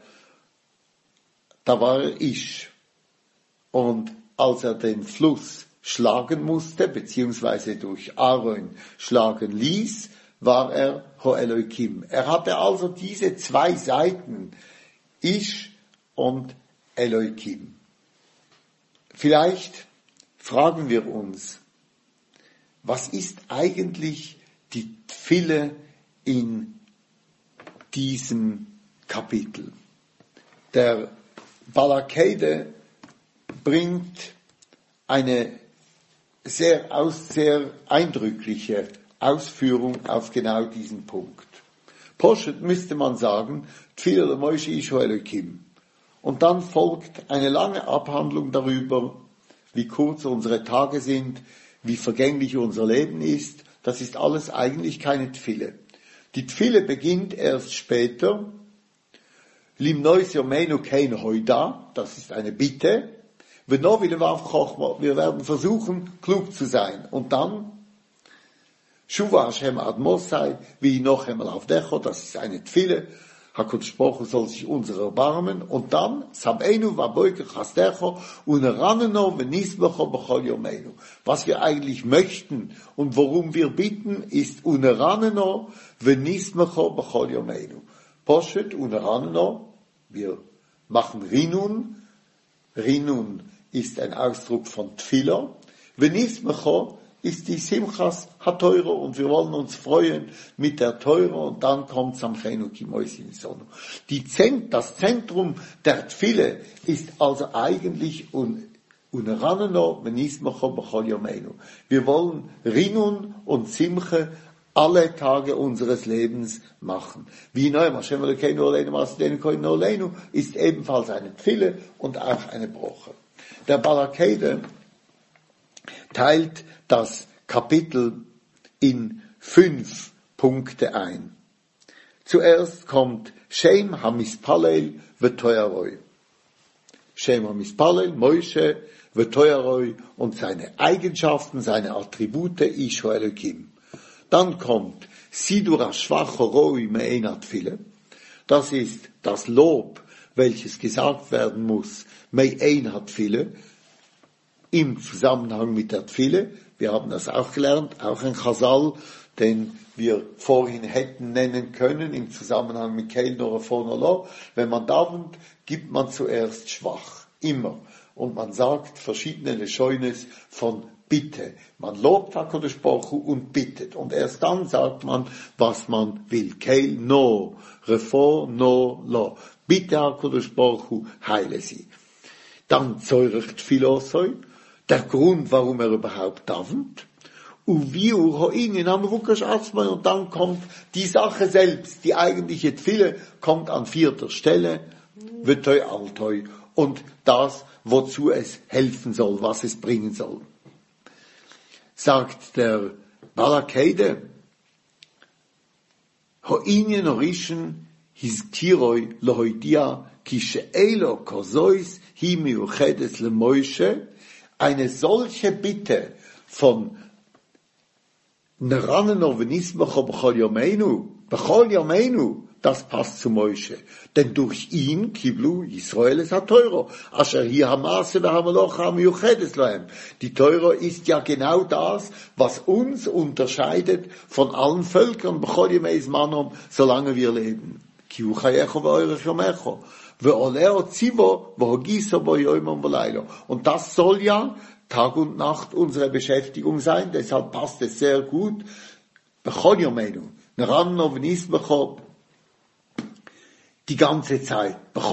Da war er Ish. Und als er den Fluss schlagen musste, beziehungsweise durch Aaron schlagen ließ, war er HaElokim. Er hatte also diese zwei Seiten, Ish und Elokim. Vielleicht fragen wir uns, was ist eigentlich die Tfille in diesem Kapitel? Der Balakede bringt eine sehr, aus, sehr eindrückliche Ausführung auf genau diesen Punkt. Poshet müsste man sagen, Tfille Moshe Ish HaElokim. Und dann folgt eine lange Abhandlung darüber, wie kurz unsere Tage sind, wie vergänglich unser Leben ist. Das ist alles eigentlich keine Tfille. Die Tfille beginnt erst später. Lim Neus Yomeinu Kein Hoida, das ist eine Bitte. Wir werden versuchen, klug zu sein. Und dann, Shuva Hashem Ad Mosai, wie noch einmal auf Decho, das ist eine Tfille. HaKadosh Baruch Hu soll sich unser erbarmen. Und dann, Sabeinu vaboike chastecho uneraneno venisbecho bechol yomeinu. Was wir eigentlich möchten und worum wir bitten, ist uneraneno venisbecho bechol yomeinu. Poshet uneraneno, wir machen Rinun. Rinun ist ein Ausdruck von Tfilo. Venisbecho ist die Simchas HaTeuro und wir wollen uns freuen mit der Teuro und dann kommt Samchenu Kimoisin Sonu. Die Zent, das Zentrum der Tfile ist also eigentlich un, unraneno venismocho b'chol yomeinu. Wir wollen Rinun und Simche alle Tage unseres Lebens machen. Wie Neuem Hashem Elokeinu Oleinu Maaseh Koinu Oleinu ist ebenfalls eine Tfile und auch eine Broche. Der Bal HaKedah teilt das Kapitel in fünf Punkte ein. Zuerst kommt Shem HaMispalel v'Toyaroi. Shem HaMispalel, Moshe v'Toyaroi und seine Eigenschaften, seine Attribute, Isho Elokim. Dann kommt Sidur HaShvach Horoi Me'enat Tfile. Das ist das Lob, welches gesagt werden muss, Me'enat Tfile, im Zusammenhang mit der Tfile. Wir haben das auch gelernt, auch ein Chazal, den wir vorhin hätten nennen können, im Zusammenhang mit Keil Nora Fonolo. Wenn man davent, gibt man zuerst schwach, immer. Und man sagt verschiedene Lechoines von Bitte. Man lobt HaKadosh Baruch Hu und bittet. Und erst dann sagt man, was man will. Keil no, Refo no lo. Bitte HaKadosh Baruch Hu, heile sie. Dann zeurecht Philosoi, der Grund, warum er überhaupt davent. Und dann kommt die Sache selbst, die eigentliche Tfile, kommt an vierter Stelle, V'toi Altoi, und das, wozu es helfen soll, was es bringen soll. Sagt der Bal HaKedah, Ho'inyen Orishen Hizkiroi Lohoidia Ki She'elo Kozois Hi Miuchedes Le Moshe. Eine solche Bitte von Neraneno Venismacho B'chol Yomeinu, B'chol Yomeinu, das passt zu Moshe. Denn durch ihn Kiblu Yisrael es HaTeuro. Asher hi Hamase v'hamaloch ha'miyuchedes lahem. Die Teuro ist ja genau das, was uns unterscheidet von allen Völkern, B'chol Yomeis Manom, solange wir leben. Ki hu chayecho v'oirech yomecho. Und das soll ja Tag und Nacht unsere Beschäftigung sein, deshalb passt es sehr gut. Die ganze Zeit.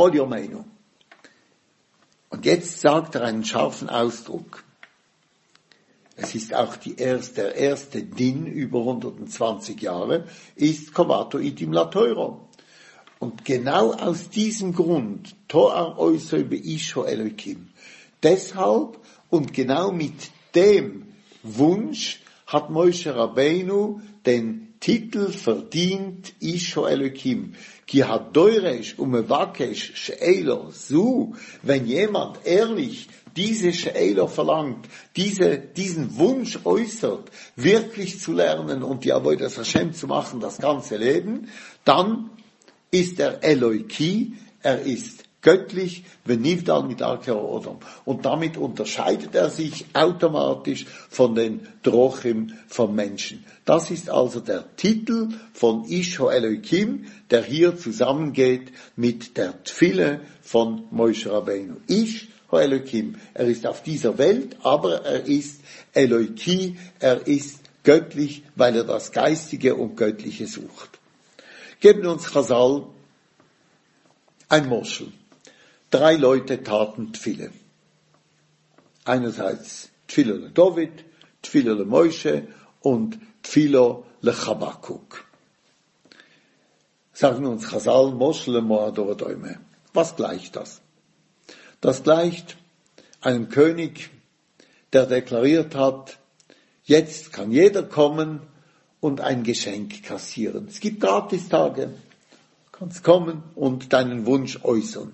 Und jetzt sagt er einen scharfen Ausdruck. Es ist auch die erste, der erste Din über hundertzwanzig Jahre, ist Kovato itim la Teuro. Und genau aus diesem Grund, Toar oisoi beisho Elokim, deshalb und genau mit dem Wunsch hat Moshe Rabbeinu den Titel verdient, Isho Elokim. Ki hat doiresh umevakesh she'elo su, wenn jemand ehrlich diese She'elo verlangt, diese, diesen Wunsch äußert, wirklich zu lernen und die Avodas Hashem zu machen, das ganze Leben, dann ist er Eloiki, er ist göttlich, Venivdal mit Arkeo Odom. Und damit unterscheidet er sich automatisch von den Drochim vom Menschen. Das ist also der Titel von Isho Elokim, der hier zusammengeht mit der Tfile von Moshe Rabbeinu. Isho Elokim, er ist auf dieser Welt, aber er ist Eloiki, er ist göttlich, weil er das Geistige und Göttliche sucht. Geben uns Chazal ein Moschel. Drei Leute taten Tfile. Einerseits Tfilo le David, Tfilo le Moshe und Tfilo le Chabakuk. Sagen uns Chazal, Moschel le Moador Däume. Was gleicht das? Das gleicht einem König, der deklariert hat, jetzt kann jeder kommen und ein Geschenk kassieren. Es gibt Gratistage. Du kannst kommen und deinen Wunsch äußern.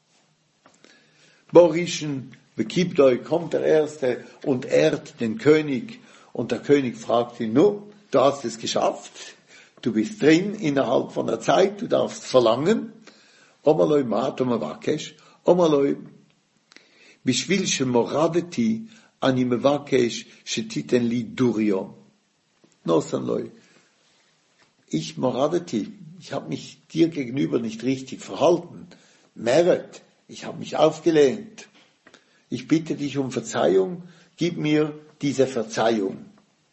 Borischen, Bekibdoi, kommt der Erste und ehrt den König. Und der König fragt ihn, nu, du hast es geschafft. Du bist drin innerhalb von der Zeit. Du darfst verlangen. Omaloi matom avakesh. Omaloi bishvil shemoradeti ani mevakesh shetiten li durio. Nosanloi. Ich moradeti. Ich habe mich dir gegenüber nicht richtig verhalten. Meret. Ich habe mich aufgelehnt. Ich bitte dich um Verzeihung. Gib mir diese Verzeihung.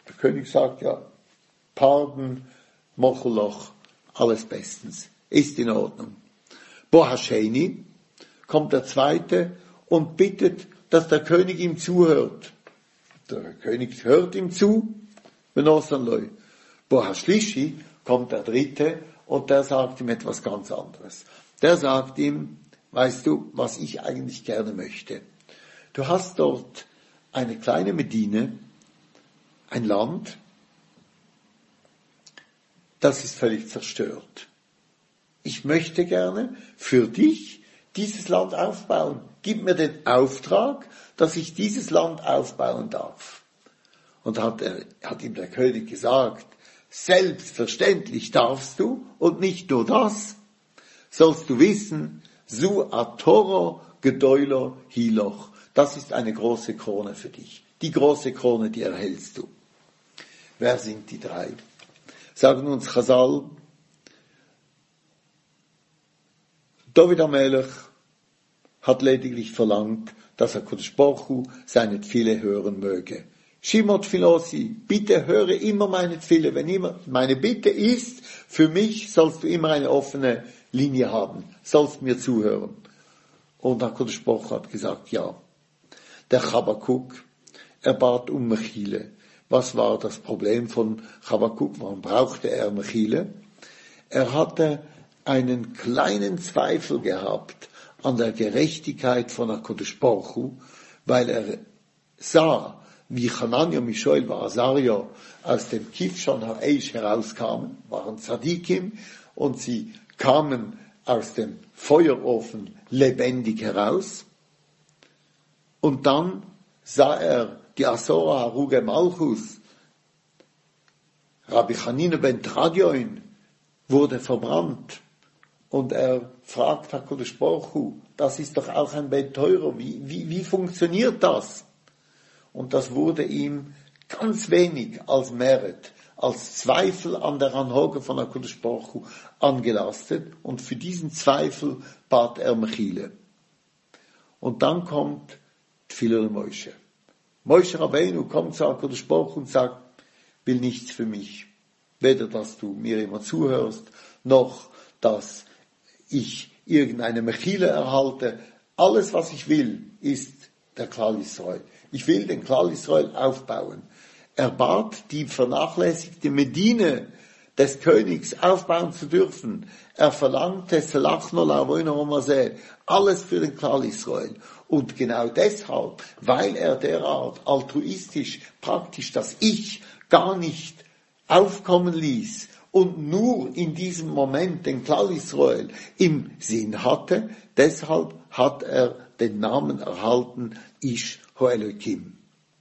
Der König sagt, ja, Pardon, Mocheloch, alles bestens, ist in Ordnung. Bo Hasheni, kommt der Zweite und bittet, dass der König ihm zuhört. Der König hört ihm zu, Benosanloi. Bo Hashlishi, kommt der Dritte und der sagt ihm etwas ganz anderes. Der sagt ihm, weißt du, was ich eigentlich gerne möchte? Du hast dort eine kleine Medine, ein Land, das ist völlig zerstört. Ich möchte gerne für dich dieses Land aufbauen. Gib mir den Auftrag, dass ich dieses Land aufbauen darf. Und hat, er, hat ihm der König gesagt, selbstverständlich darfst du und nicht nur das, sollst du wissen, Su Atoro Gedoilo Hiloch. Das ist eine große Krone für dich. Die große Krone, die erhältst du. Wer sind die drei? Sagen uns Chazal, David HaMelech hat lediglich verlangt, dass er Kodesh Baruch Hu seine Tfile hören möge. Shimot Filosi, bitte höre immer meine Tfile. Wenn immer meine Bitte ist, für mich sollst du immer eine offene Linie haben, sollst mir zuhören. Und HaKadosh Baruch Hu hat gesagt, ja. Der Chabakuk, er bat um Mechile. Was war das Problem von Chabakuk? Warum brauchte er Mechile? Er hatte einen kleinen Zweifel gehabt an der Gerechtigkeit von HaKadosh Baruch Hu, weil er sah, wie Hanania, Mishael und Azaria aus dem Kivshon HaEish herauskamen, waren Tzadikim, und sie kamen aus dem Feuerofen lebendig heraus. Und dann sah er die Asora Haruge Malchus, Rabbi Hanina ben Tradioin wurde verbrannt. Und er fragt HaKadosh Baruch Hu, das ist doch auch ein Ben Teuro, wie, wie, wie funktioniert das? Und das wurde ihm ganz wenig als Meret, als Zweifel an der Anhoge von HaKadosh Baruch Hu angelastet. Und für diesen Zweifel bat er Mechile. Und dann kommt Tfilel Moshe. Moshe Rabbeinu kommt zu HaKadosh Baruch Hu und sagt, will nichts für mich. Weder, dass du mir immer zuhörst, noch, dass ich irgendeine Mechile erhalte. Alles, was ich will, ist der Klal Israel. Ich will den Klal Israel aufbauen. Er bat die vernachlässigte Medine des Königs aufbauen zu dürfen. Er verlangte alles für den Klal Israel. Und genau deshalb, weil er derart altruistisch, praktisch das Ich gar nicht aufkommen ließ und nur in diesem Moment den Klal Israel im Sinn hatte, deshalb hat er den Namen erhalten, Ish Hoelokim.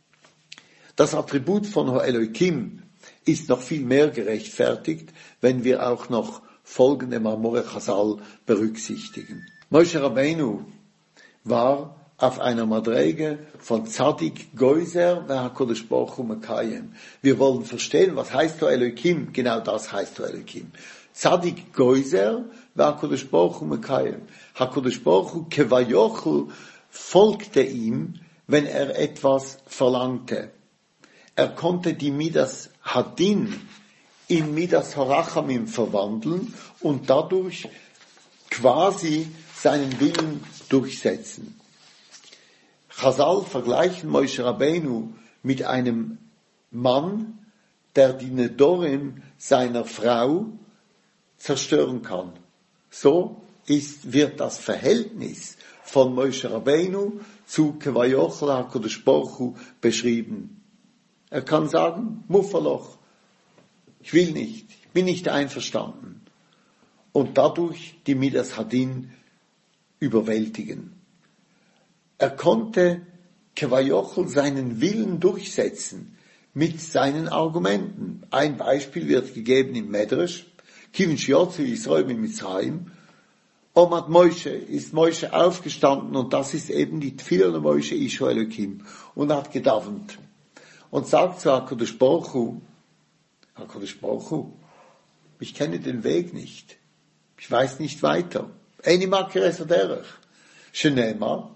Das Attribut von Hoelokim ist noch viel mehr gerechtfertigt, wenn wir auch noch folgende Mamore Chazal berücksichtigen. Moshe Rabbeinu war auf einer Madrege von Tzadik Goizer ve HaKadosh Baruch Hu Mekayem. Wir wollen verstehen, was heißt Hoelokim? Genau das heißt Hoelokim. Tzadik Goizer ve HaKadosh Baruch Hu Mekayem. HaKadosh Baruch Hu Kevayochel folgte ihm, wenn er etwas verlangte. Er konnte die Midas Hadin in Midas Harachamim verwandeln und dadurch quasi seinen Willen durchsetzen. Chazal vergleichen Moshe Rabbeinu mit einem Mann, der die Nedorim seiner Frau zerstören kann. So ist, wird das Verhältnis von Moshe Rabbeinu zu Kevayochel HaKadosh Baruch Hu beschrieben. Er kann sagen, Muffaloch, ich will nicht, ich bin nicht einverstanden. Und dadurch die Midas Hadin überwältigen. Er konnte Kevayochel seinen Willen durchsetzen mit seinen Argumenten. Ein Beispiel wird gegeben im Medrash. Kivin Shiotzu Yisrael mit Mitzrayim. Omat Moshe ist Moshe aufgestanden und das ist eben die Tfilel Moshe Ish Hoelokim und hat gedavnt. Und sagt zu HaKadosh Baruch Hu, HaKadosh Baruch Hu, ich kenne den Weg nicht. Ich weiß nicht weiter. Eini makir es derech. Shenema,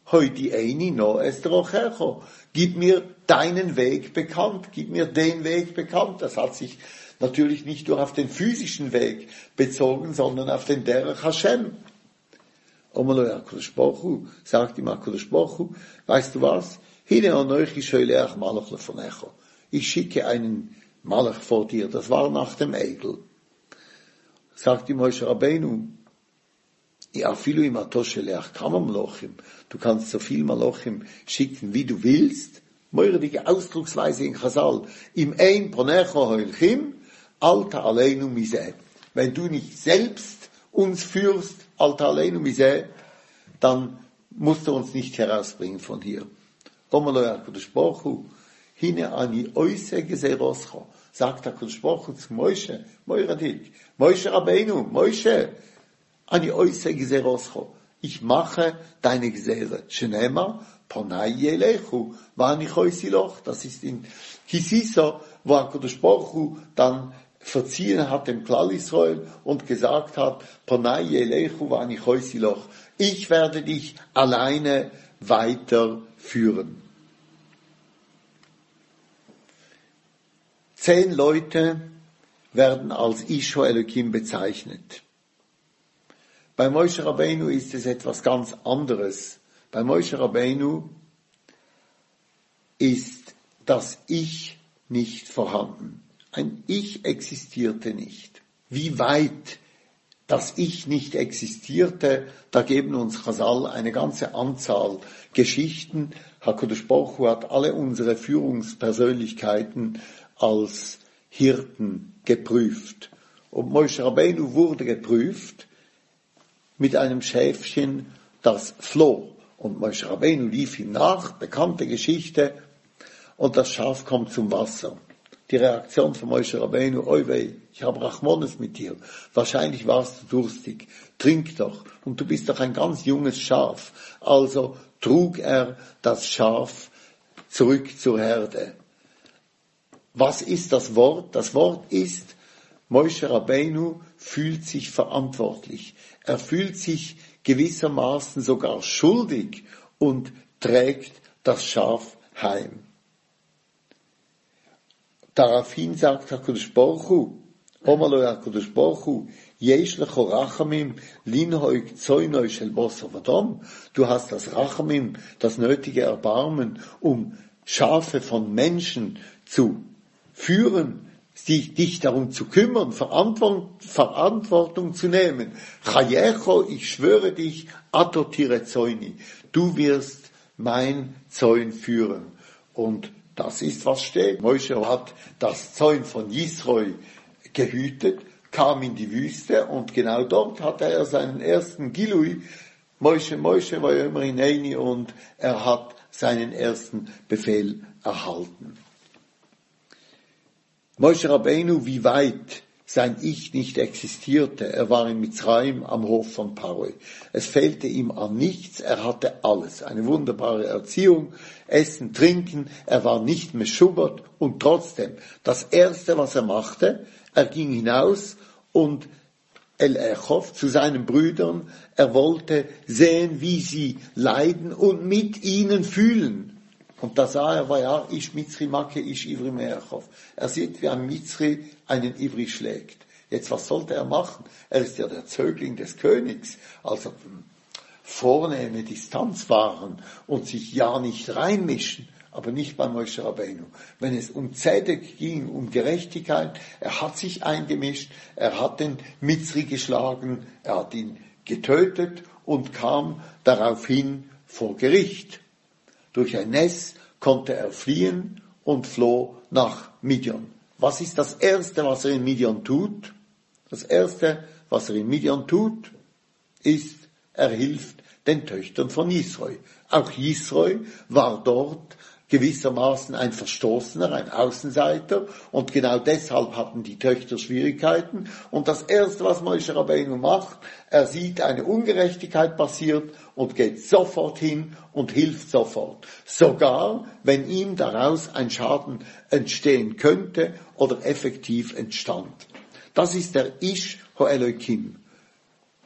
Heute eini no es drochecho. Gib mir deinen Weg bekannt, gib mir den Weg bekannt. Das hat sich natürlich nicht nur auf den physischen Weg bezogen, sondern auf den Derech Hashem. Omalo HaKadosh Baruch Hu, sagt ihm HaKadosh Baruch Hu, weißt du was? Hine anochi sholeach malach lefonecho. Ich schicke einen Malach vor dir, das war nach dem Egel. Sagt ihm Moshe Rabbeinu, ja, viele im Atosheleach kamam Malochim. Du kannst so viel Malochim schicken, wie du willst. Meurige Ausdrucksweise in Chazal. Im Ein Ponecho Hoilchim, Alta Aleinu Miseh. Wenn du nicht selbst uns führst, Alta Aleinu Miseh, dann musst du uns nicht herausbringen von hier. Omalo HaKadosh Baruch Hu, hine ani oise geseroscho. Sagt HaKadosh Baruch Hu zu Moshe, Moiradik, Moshe Rabbeinu, Moshe, ani oise geseroscho. Ich mache deine Gesere. Shenema, Ponai Yelechu, Vani Choisiloch. Das ist in Kisisa, wo HaKadosh Baruch Hu dann verziehen hat dem Klal Israel und gesagt hat, Ponai Yelechu, Vani Choisiloch. Ich werde dich alleine weiterführen. Zehn Leute werden als Isho Elokim bezeichnet. Bei Moshe Rabbeinu ist es etwas ganz anderes. Bei Moshe Rabbeinu ist das Ich nicht vorhanden. Ein Ich existierte nicht. Wie weit das Ich nicht existierte, da geben uns Chazal eine ganze Anzahl Geschichten. HaKadosh Baruch Hu hat alle unsere Führungspersönlichkeiten als Hirten geprüft. Und Moshe Rabbeinu wurde geprüft mit einem Schäfchen, das floh. Und Moshe Rabbeinu lief ihm nach, bekannte Geschichte, und das Schaf kommt zum Wasser. Die Reaktion von Moshe Rabbeinu, oi weh, ich habe Rachmones mit dir. Wahrscheinlich warst du durstig. Trink doch. Und du bist doch ein ganz junges Schaf. Also trug er das Schaf zurück zur Herde. Was ist das Wort? Das Wort ist, Moshe Rabbeinu fühlt sich verantwortlich. Er fühlt sich gewissermaßen sogar schuldig und trägt das Schaf heim. Daraufhin sagt HaKadosh Baruch Hu, Omalo HaKadosh Baruch Hu, Yesh lecho Rachamim, linhoig zoinoi shel bosor vadom. Du hast das Rachamim, das nötige Erbarmen, um Schafe von Menschen zu führen, dich, dich darum zu kümmern, Verantwortung, Verantwortung zu nehmen. Chayecho, ich schwöre dich, atotire zoini. Du wirst mein Zoin führen. Und das ist, was steht. Moshe hat das Zoin von Yisroi gehütet, kam in die Wüste und genau dort hatte er seinen ersten Gilui. Moshe, Moshe war immer in Eini und er hat seinen ersten Befehl erhalten. Moshe Rabbeinu, wie weit sein Ich nicht existierte. Er war in Mitzrayim am Hof von Paroi. Es fehlte ihm an nichts, er hatte alles. Eine wunderbare Erziehung, Essen, Trinken, er war nicht meschubert und trotzdem, das Erste, was er machte, er ging hinaus und El Echov zu seinen Brüdern, er wollte sehen, wie sie leiden und mit ihnen fühlen. Und da sah er, war ja, ich Mitzri Make, ich Ivri Me'echov. Er sieht, wie ein Mitzri einen Ivri schlägt. Jetzt, was sollte er machen? Er ist ja der Zögling des Königs. Also vornehme Distanz wahren und sich ja nicht reinmischen, aber nicht bei Moshe Rabbeinu. Wenn es um Zedek ging, um Gerechtigkeit, er hat sich eingemischt, er hat den Mitzri geschlagen, er hat ihn getötet und kam daraufhin vor Gericht. Durch ein Ness konnte er fliehen und floh nach Midian. Was ist das Erste, was er in Midian tut? Das Erste, was er in Midian tut, ist, er hilft den Töchtern von Yisroi. Auch Yisroi war dort gewissermaßen ein Verstoßener, ein Außenseiter, und genau deshalb hatten die Töchter Schwierigkeiten. Und das Erste, was Moshe Rabbeinu macht, er sieht, eine Ungerechtigkeit passiert und geht sofort hin und hilft sofort. Sogar, wenn ihm daraus ein Schaden entstehen könnte oder effektiv entstand. Das ist der Ish HaElokim.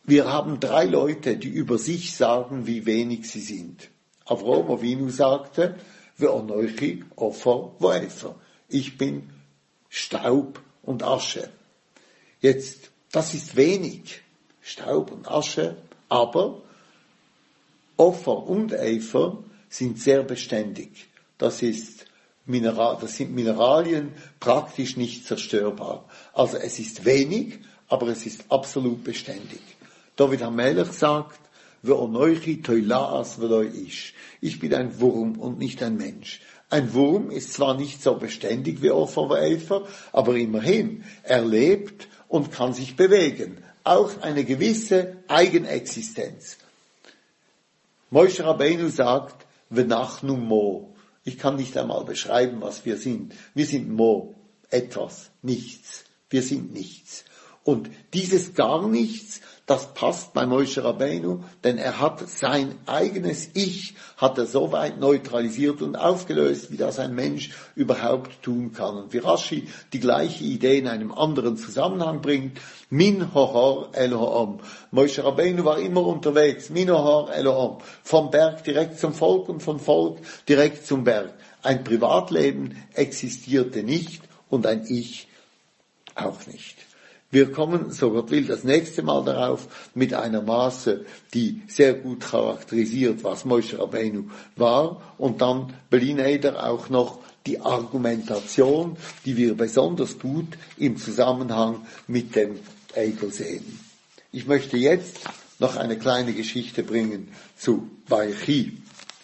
Wir haben drei Leute, die über sich sagen, wie wenig sie sind. Avraham Avinu sagte, Ve'onochi Ofer Voefer. Ich bin Staub und Asche. Jetzt, das ist wenig, Staub und Asche, aber Opfer und Eifer sind sehr beständig. Das ist Mineral, das sind Mineralien praktisch nicht zerstörbar. Also es ist wenig, aber es ist absolut beständig. David HaMelech sagt, Ve'onochi toilaas veloi ish. Ich bin ein Wurm und nicht ein Mensch. Ein Wurm ist zwar nicht so beständig wie Opfer und Eifer, aber immerhin, er lebt und kann sich bewegen. Auch eine gewisse Eigenexistenz. Moshe Rabbeinu sagt, Venachnu Mo. Ich kann nicht einmal beschreiben, was wir sind. Wir sind Mo, etwas, nichts. Wir sind nichts. Und dieses gar nichts, das passt bei Moshe Rabbeinu, denn er hat sein eigenes Ich, hat er so weit neutralisiert und aufgelöst, wie das ein Mensch überhaupt tun kann. Und wie Rashi die gleiche Idee in einem anderen Zusammenhang bringt, Min Hohar Elohim. Moshe Rabbeinu war immer unterwegs, Min Hohar Elohim. Vom Berg direkt zum Volk und vom Volk direkt zum Berg. Ein Privatleben existierte nicht und ein Ich auch nicht. Wir kommen, so Gott will, das nächste Mal darauf mit einer Maße, die sehr gut charakterisiert, was Moshe Rabbeinu war, und dann Belineder auch noch die Argumentation, die wir besonders gut im Zusammenhang mit dem Egel sehen. Ich möchte jetzt noch eine kleine Geschichte bringen zu Vayechi.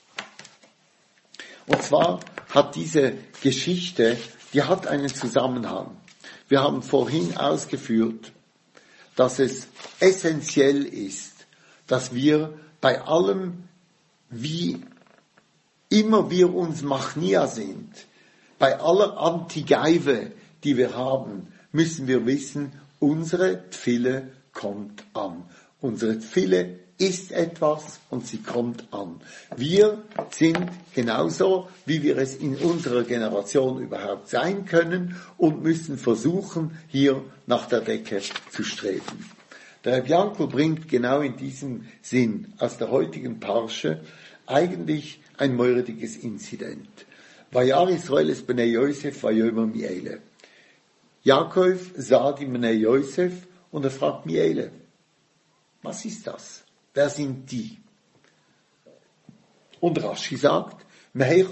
Und zwar hat diese Geschichte, die hat einen Zusammenhang. Wir haben vorhin ausgeführt, dass es essentiell ist, dass wir bei allem, wie immer wir uns Machnia sind, bei aller Antigeive, die wir haben, müssen wir wissen, unsere Tfille kommt an. Unsere Tfille ist etwas und sie kommt an. Wir sind genauso, wie wir es in unserer Generation überhaupt sein können und müssen versuchen, hier nach der Decke zu streben. Der Reb Jankel bringt genau in diesem Sinn aus der heutigen Parsche eigentlich ein meurediges Inzident. Vayar Israel es Bnei Yosef vayomer Miele. Jakob sah die Bnei Yosef und er fragt Miele, was ist das? Wer sind die? Und Rashi sagt, woher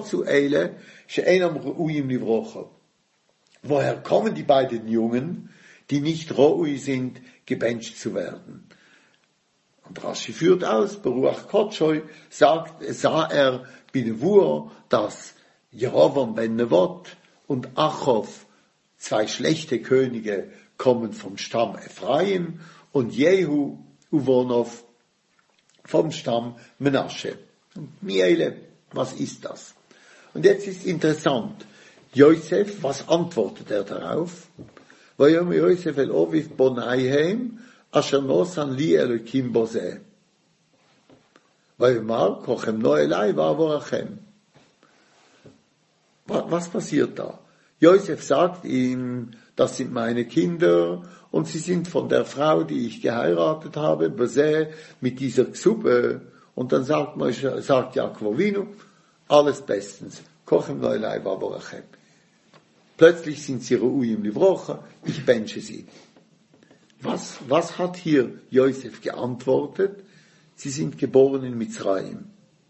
kommen die beiden Jungen, die nicht Ro'ui sind, gebencht zu werden? Und Rashi führt aus, Beruach Kotschoi, sagt, sah er Binevur, dass Jerovam ben Nevot und Achov, zwei schlechte Könige, kommen vom Stamm Ephraim und Jehu Uvonov vom Stamm Menasche. Und Miele, was ist das? Und jetzt ist interessant, Josef, was antwortet er darauf? Vayom Yosef el Oviv bonaihem, asher nosan li Elokim bozeh. Vayomar kochem no elai vavorachem. Was passiert da? Josef sagt ihm, das sind meine Kinder und sie sind von der Frau, die ich geheiratet habe, Bozeh, mit dieser Xube. Und dann sagt, Moshe, sagt Jakob Avinu, alles bestens. Kochem Neulei Vavorachem. Plötzlich sind sie Ru'im Livrocha, ich benche sie. Was, was hat hier Josef geantwortet? Sie sind geboren in Mitzrayim.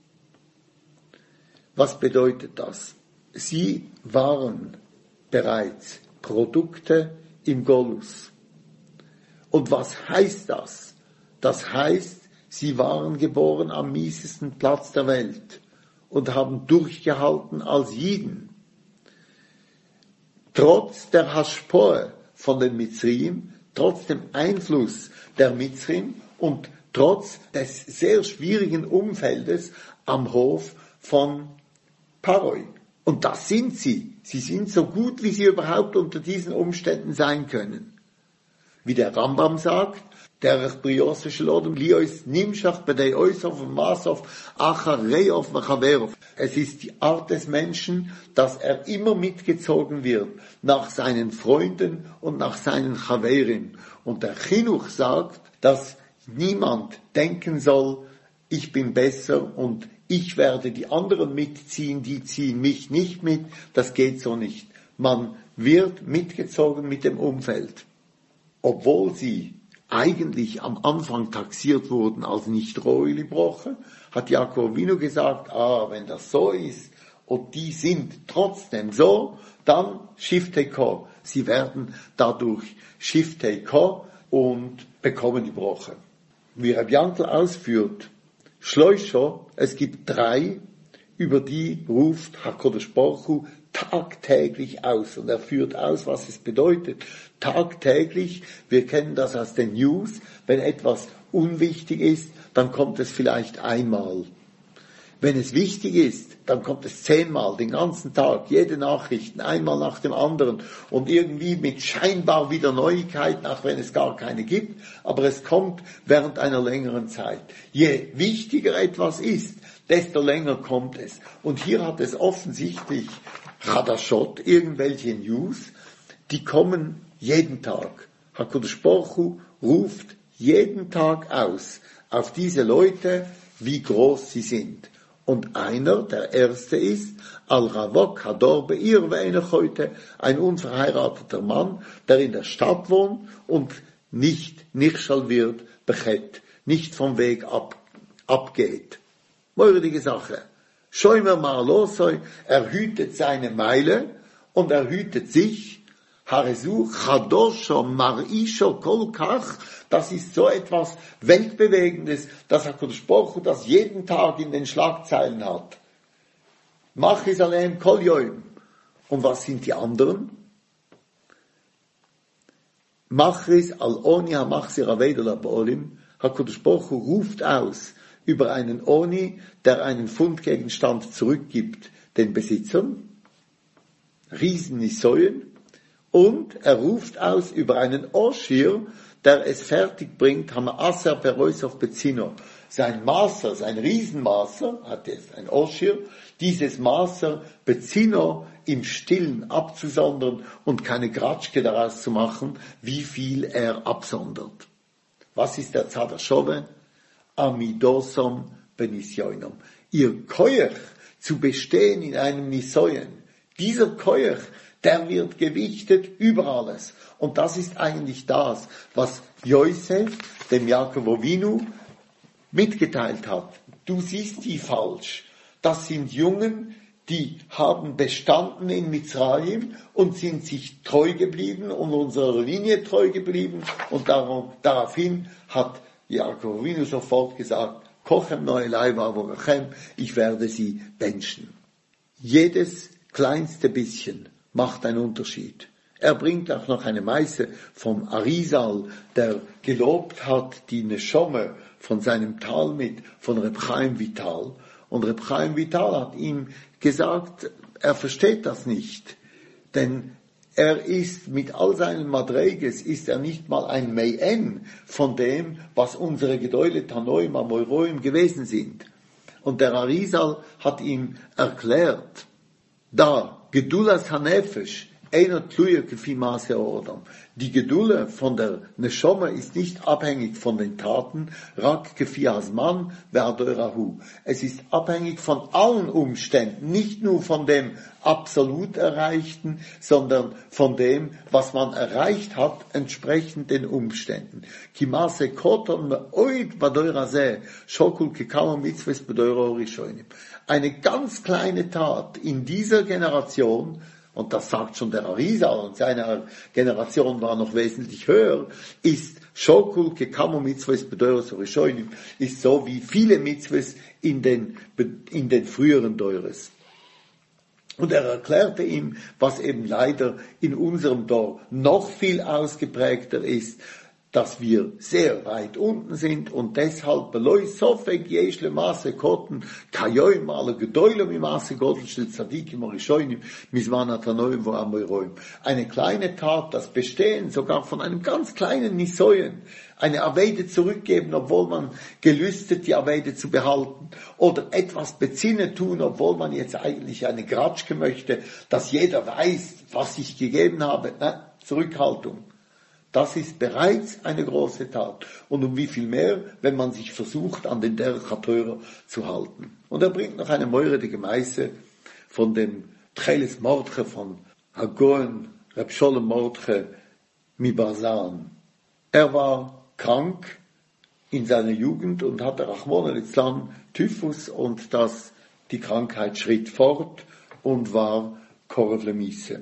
Was bedeutet das? Sie waren bereits Produkte im Golus. Und was heißt das? Das heißt, sie waren geboren am miesesten Platz der Welt und haben durchgehalten als Jiden. Trotz der Haschpoe von den Mitzrim, trotz dem Einfluss der Mitzrim und trotz des sehr schwierigen Umfeldes am Hof von Paroi. Und das sind sie. Sie sind so gut, wie sie überhaupt unter diesen Umständen sein können. Wie der Rambam sagt, derech briose shelodem liois nimshach bedei oisov masov achareov vachaverov. Es ist die Art des Menschen, dass er immer mitgezogen wird nach seinen Freunden und nach seinen Chaverim. Und der Chinuch sagt, dass niemand denken soll, ich bin besser und ich werde die anderen mitziehen, die ziehen mich nicht mit. Das geht so nicht. Man wird mitgezogen mit dem Umfeld. Obwohl sie eigentlich am Anfang taxiert wurden als nicht Rohölibroche, hat Jaakov Avinu gesagt, ah, wenn das so ist und die sind trotzdem so, dann Shiftei-Ko. Sie werden dadurch Shiftei-Ko und bekommen die Broche. Wie Reb Yankel ausführt, Schleuscher, es gibt drei, über die ruft HaKadosh Baruch Hu tagtäglich aus. Und er führt aus, was es bedeutet. Tagtäglich, wir kennen das aus den News, wenn etwas unwichtig ist, dann kommt es vielleicht einmal. Wenn es wichtig ist, dann kommt es zehnmal, den ganzen Tag, jede Nachrichten, einmal nach dem anderen und irgendwie mit scheinbar wieder Neuigkeiten, auch wenn es gar keine gibt, aber es kommt während einer längeren Zeit. Je wichtiger etwas ist, desto länger kommt es. Und hier hat es offensichtlich Chadashot, irgendwelche News, die kommen jeden Tag. HaKadosh Baruch Hu ruft jeden Tag aus auf diese Leute, wie groß sie sind. Und einer, der erste ist, Al-Ravok Hador Beir Ve'enech heute, ein unverheirateter Mann, der in der Stadt wohnt und nicht Nichschal wird, bechet, nicht vom Weg ab, abgeht. Mordige Sache. Schau mir mal los, er hütet seine Meile und er hütet sich. Haresu Chadosho Marisho Kolkach, das ist so etwas Weltbewegendes, dass HaKadosh Baruch Hu das jeden Tag in den Schlagzeilen hat. Machis alem kol yoim. Und was sind die anderen? Machis al oni hamachsir avedel abolim. HaKadosh Baruch Hu ruft aus über einen Oni, der einen Fundgegenstand zurückgibt den Besitzern. Riesennisoyen. Und er ruft aus über einen Oshir, der es fertig bringt, haben Aser Peroisov Bezino. Sein Maßer, sein Riesenmaßer, hat jetzt ein Oshir, dieses Maßer Bezino im Stillen abzusondern und keine Gratschke daraus zu machen, wie viel er absondert. Was ist der Zadashove? Amidosom Benisyoinom. Ihr Koyach zu bestehen in einem Nisoyen. Dieser Koyach, der wird gewichtet über alles. Und das ist eigentlich das, was Josef dem Jaakov Avinu mitgeteilt hat. Du siehst die falsch. Das sind Jungen, die haben bestanden in Mitzrayim und sind sich treu geblieben und unserer Linie treu geblieben. Und darum, daraufhin hat Jaakov Avinu sofort gesagt, Kochem neue Leiva vorachem, ich werde sie benchen. Jedes kleinste bisschen macht einen Unterschied. Er bringt auch noch eine Meise vom Arizal, der gelobt hat die Neshome von seinem Talmid, von Reb Chaim Vital. Und Reb Chaim Vital hat ihm gesagt, er versteht das nicht. Denn er ist mit all seinen Madreges, ist er nicht mal ein Meien von dem, was unsere Gedeule Tanoim Amoiroim gewesen sind. Und der Arizal hat ihm erklärt, da, Gedulas Hanefesh, einer Tluya kefi Maase Odam. Die Gedule von der Neshoma ist nicht abhängig von den Taten, Rak kefi Hazman ve'adorahu. Es ist abhängig von allen Umständen, nicht nur von dem absolut Erreichten, sondern von dem, was man erreicht hat, entsprechend den Umständen. Ki Maase koton me'oid badoiraseh, shokul kekama mitzves badoiro rishonim. Eine ganz kleine Tat in dieser Generation, und das sagt schon der Arizal, und seine Generation war noch wesentlich höher, ist Shokul kekamo mitzvahs bedeuros orishoinim, ist so wie viele Mitzvahs in den, in den früheren Deures. Und er erklärte ihm, was eben leider in unserem Dorf noch viel ausgeprägter ist, dass wir sehr weit unten sind und deshalb beloi sofek jeschle maße kotten kayoim alle gedoilem im maße gottel shel tzadikim orishoinim mizman atanoim vo amoiroim. Eine kleine Tat, das Bestehen sogar von einem ganz kleinen Nisoyen, eine Avede zurückgeben, obwohl man gelüstet, die Avede zu behalten, oder etwas bezinne tun, obwohl man jetzt eigentlich eine Gratschke möchte, dass jeder weiß, was ich gegeben habe. Nein, Zurückhaltung. Das ist bereits eine große Tat. Und um wie viel mehr, wenn man sich versucht, an den Derech HaTorah zu halten. Und er bringt noch eine meurige Meise von dem Tcheles Mordche von Hagoen, Reb Sholem Mordche, Mibasan. Er war krank in seiner Jugend und hatte Rachmona litzlan Typhus und das, die Krankheit schritt fort und war Korev Lemisse.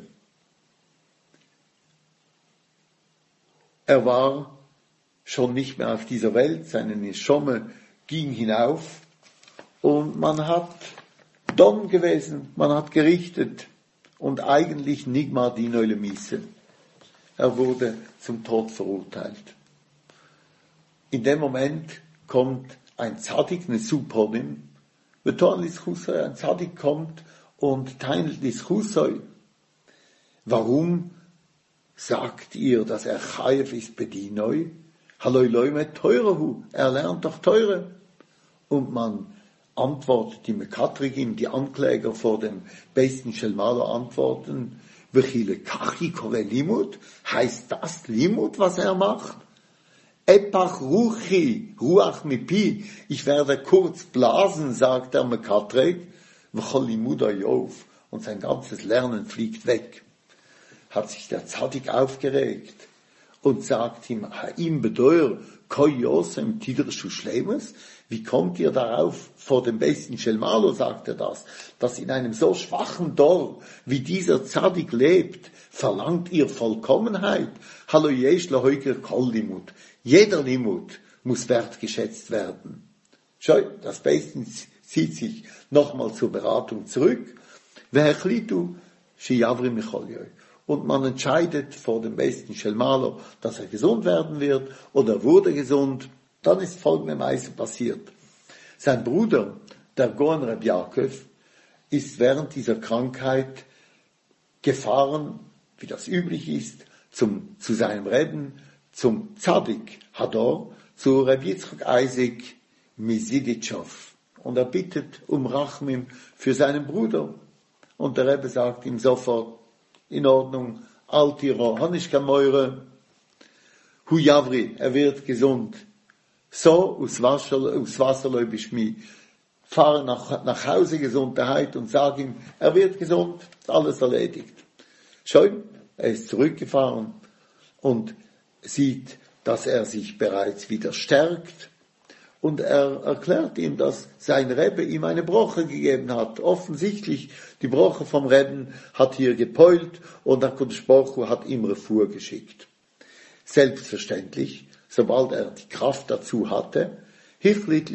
Er war schon nicht mehr auf dieser Welt, seine Neshomme ging hinauf und man hat Dom gewesen, man hat gerichtet und eigentlich Nigma Dino Lemisse. Er wurde zum Tod verurteilt. In dem Moment kommt ein Zadik, eine Suponim, ein Zadik kommt und teilt Lischusoi. Warum sagt ihr, dass er Chayev ist Bedinoi? Halloi loime teurehu, er lernt doch teure. Und man antwortet, die Mekatrigim, die Ankläger vor dem besten Shelmalo antworten, Vechile kachi kore limut, heißt das Limut, was er macht? Epach ruchi, ruach mipi, ich werde kurz blasen, sagt der Mekatrig, v'chol limud ayov, und sein ganzes Lernen fliegt weg. Hat sich der Zadik aufgeregt und sagt ihm, Ha'im bedeuer, koi yosem tidrschu schlemes, wie kommt ihr darauf, vor dem besten Shelmalo, sagt er das, dass in einem so schwachen Dorf, wie dieser Zadik lebt, verlangt ihr Vollkommenheit. Hallo jeschle heuger kol limut. Jeder Limut muss wertgeschätzt werden. Schau, das Besten zieht sich nochmal zur Beratung zurück. Und man entscheidet vor dem besten Shelmalo, dass er gesund werden wird, oder er wurde gesund. Dann ist folgenderweise passiert. Sein Bruder, der Goen Reb Yaakov, ist während dieser Krankheit gefahren, wie das üblich ist, zum, zu seinem Rebben, zum Zadik Hador, zu Reb Yitzchak Isaac Misiditschov. Und er bittet um Rachmim für seinen Bruder. Und der Rebbe sagt ihm sofort, in Ordnung, Altiro, Hanishka Meure, Hu Yavri, er wird gesund. So, aus Wasserloi Bishmi, fahre nach, nach Hause, Gesundheit, und sag ihm, er wird gesund, alles erledigt. Schön, er ist zurückgefahren und sieht, dass er sich bereits wieder stärkt, und er erklärt ihm, dass sein Rebbe ihm eine Broche gegeben hat. Offensichtlich, die Broche vom Rebben hat hier gepeult und der HaKadosh Baruch Hu hat ihm Refuhr geschickt. Selbstverständlich, sobald er die Kraft dazu hatte, fährt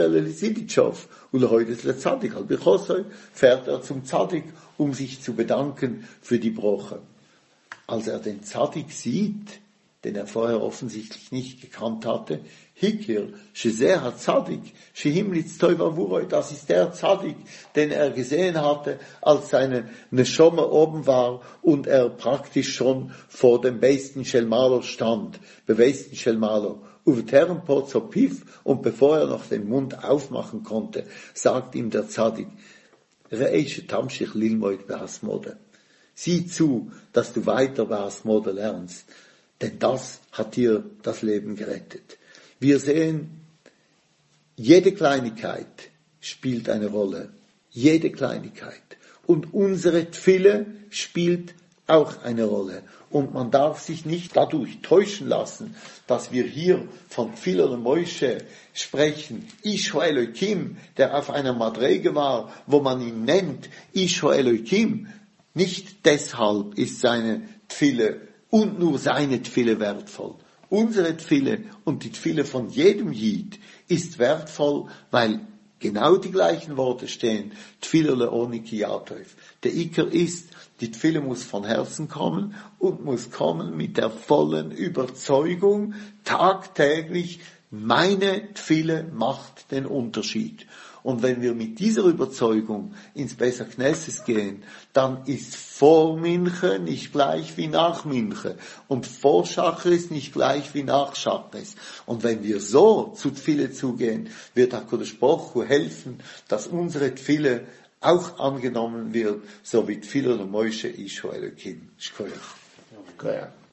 er zum Zadik, um sich zu bedanken für die Broche. Als er den Zadik sieht, den er vorher offensichtlich nicht gekannt hatte, Hikir, Shezeh Zadik, Shehimlitz Teuva Vuroi, das ist der Zadik, den er gesehen hatte, als seine Neshome oben war und er praktisch schon vor dem besten Shelmalo stand, bewesten Shelmalo. Uveterem Pozopiv, und bevor er noch den Mund aufmachen konnte, sagt ihm der Zadik, Re'eshe Tamshich Lilmoid Behasmode. Sieh zu, dass du weiter Behasmode lernst, denn das hat dir das Leben gerettet. Wir sehen, jede Kleinigkeit spielt eine Rolle. Jede Kleinigkeit. Und unsere Tfille spielt auch eine Rolle. Und man darf sich nicht dadurch täuschen lassen, dass wir hier von Tfilo und Moshe sprechen. Isho Elohim, der auf einer Madrege war, wo man ihn nennt, Isho Elohim. Nicht deshalb ist seine Tfille und nur seine Tfille wertvoll. Unsere Tfille und die Tfille von jedem Jid ist wertvoll, weil genau die gleichen Worte stehen. Tfille leoni ki yatov. Der Iker ist, die Tfille muss von Herzen kommen und muss kommen mit der vollen Überzeugung, tagtäglich, meine Tfille macht den Unterschied. Und wenn wir mit dieser Überzeugung ins Beis Knesset gehen, dann ist vor Minche nicht gleich wie nach Minche. Und vor Schachris nicht gleich wie nach Schachris. Und wenn wir so zu Tfille zugehen, wird HaKadosh Baruch Hu helfen, dass unsere Tfille auch angenommen wird, so wie Tfilo und Moshe Isho Elokim. Shkoyach.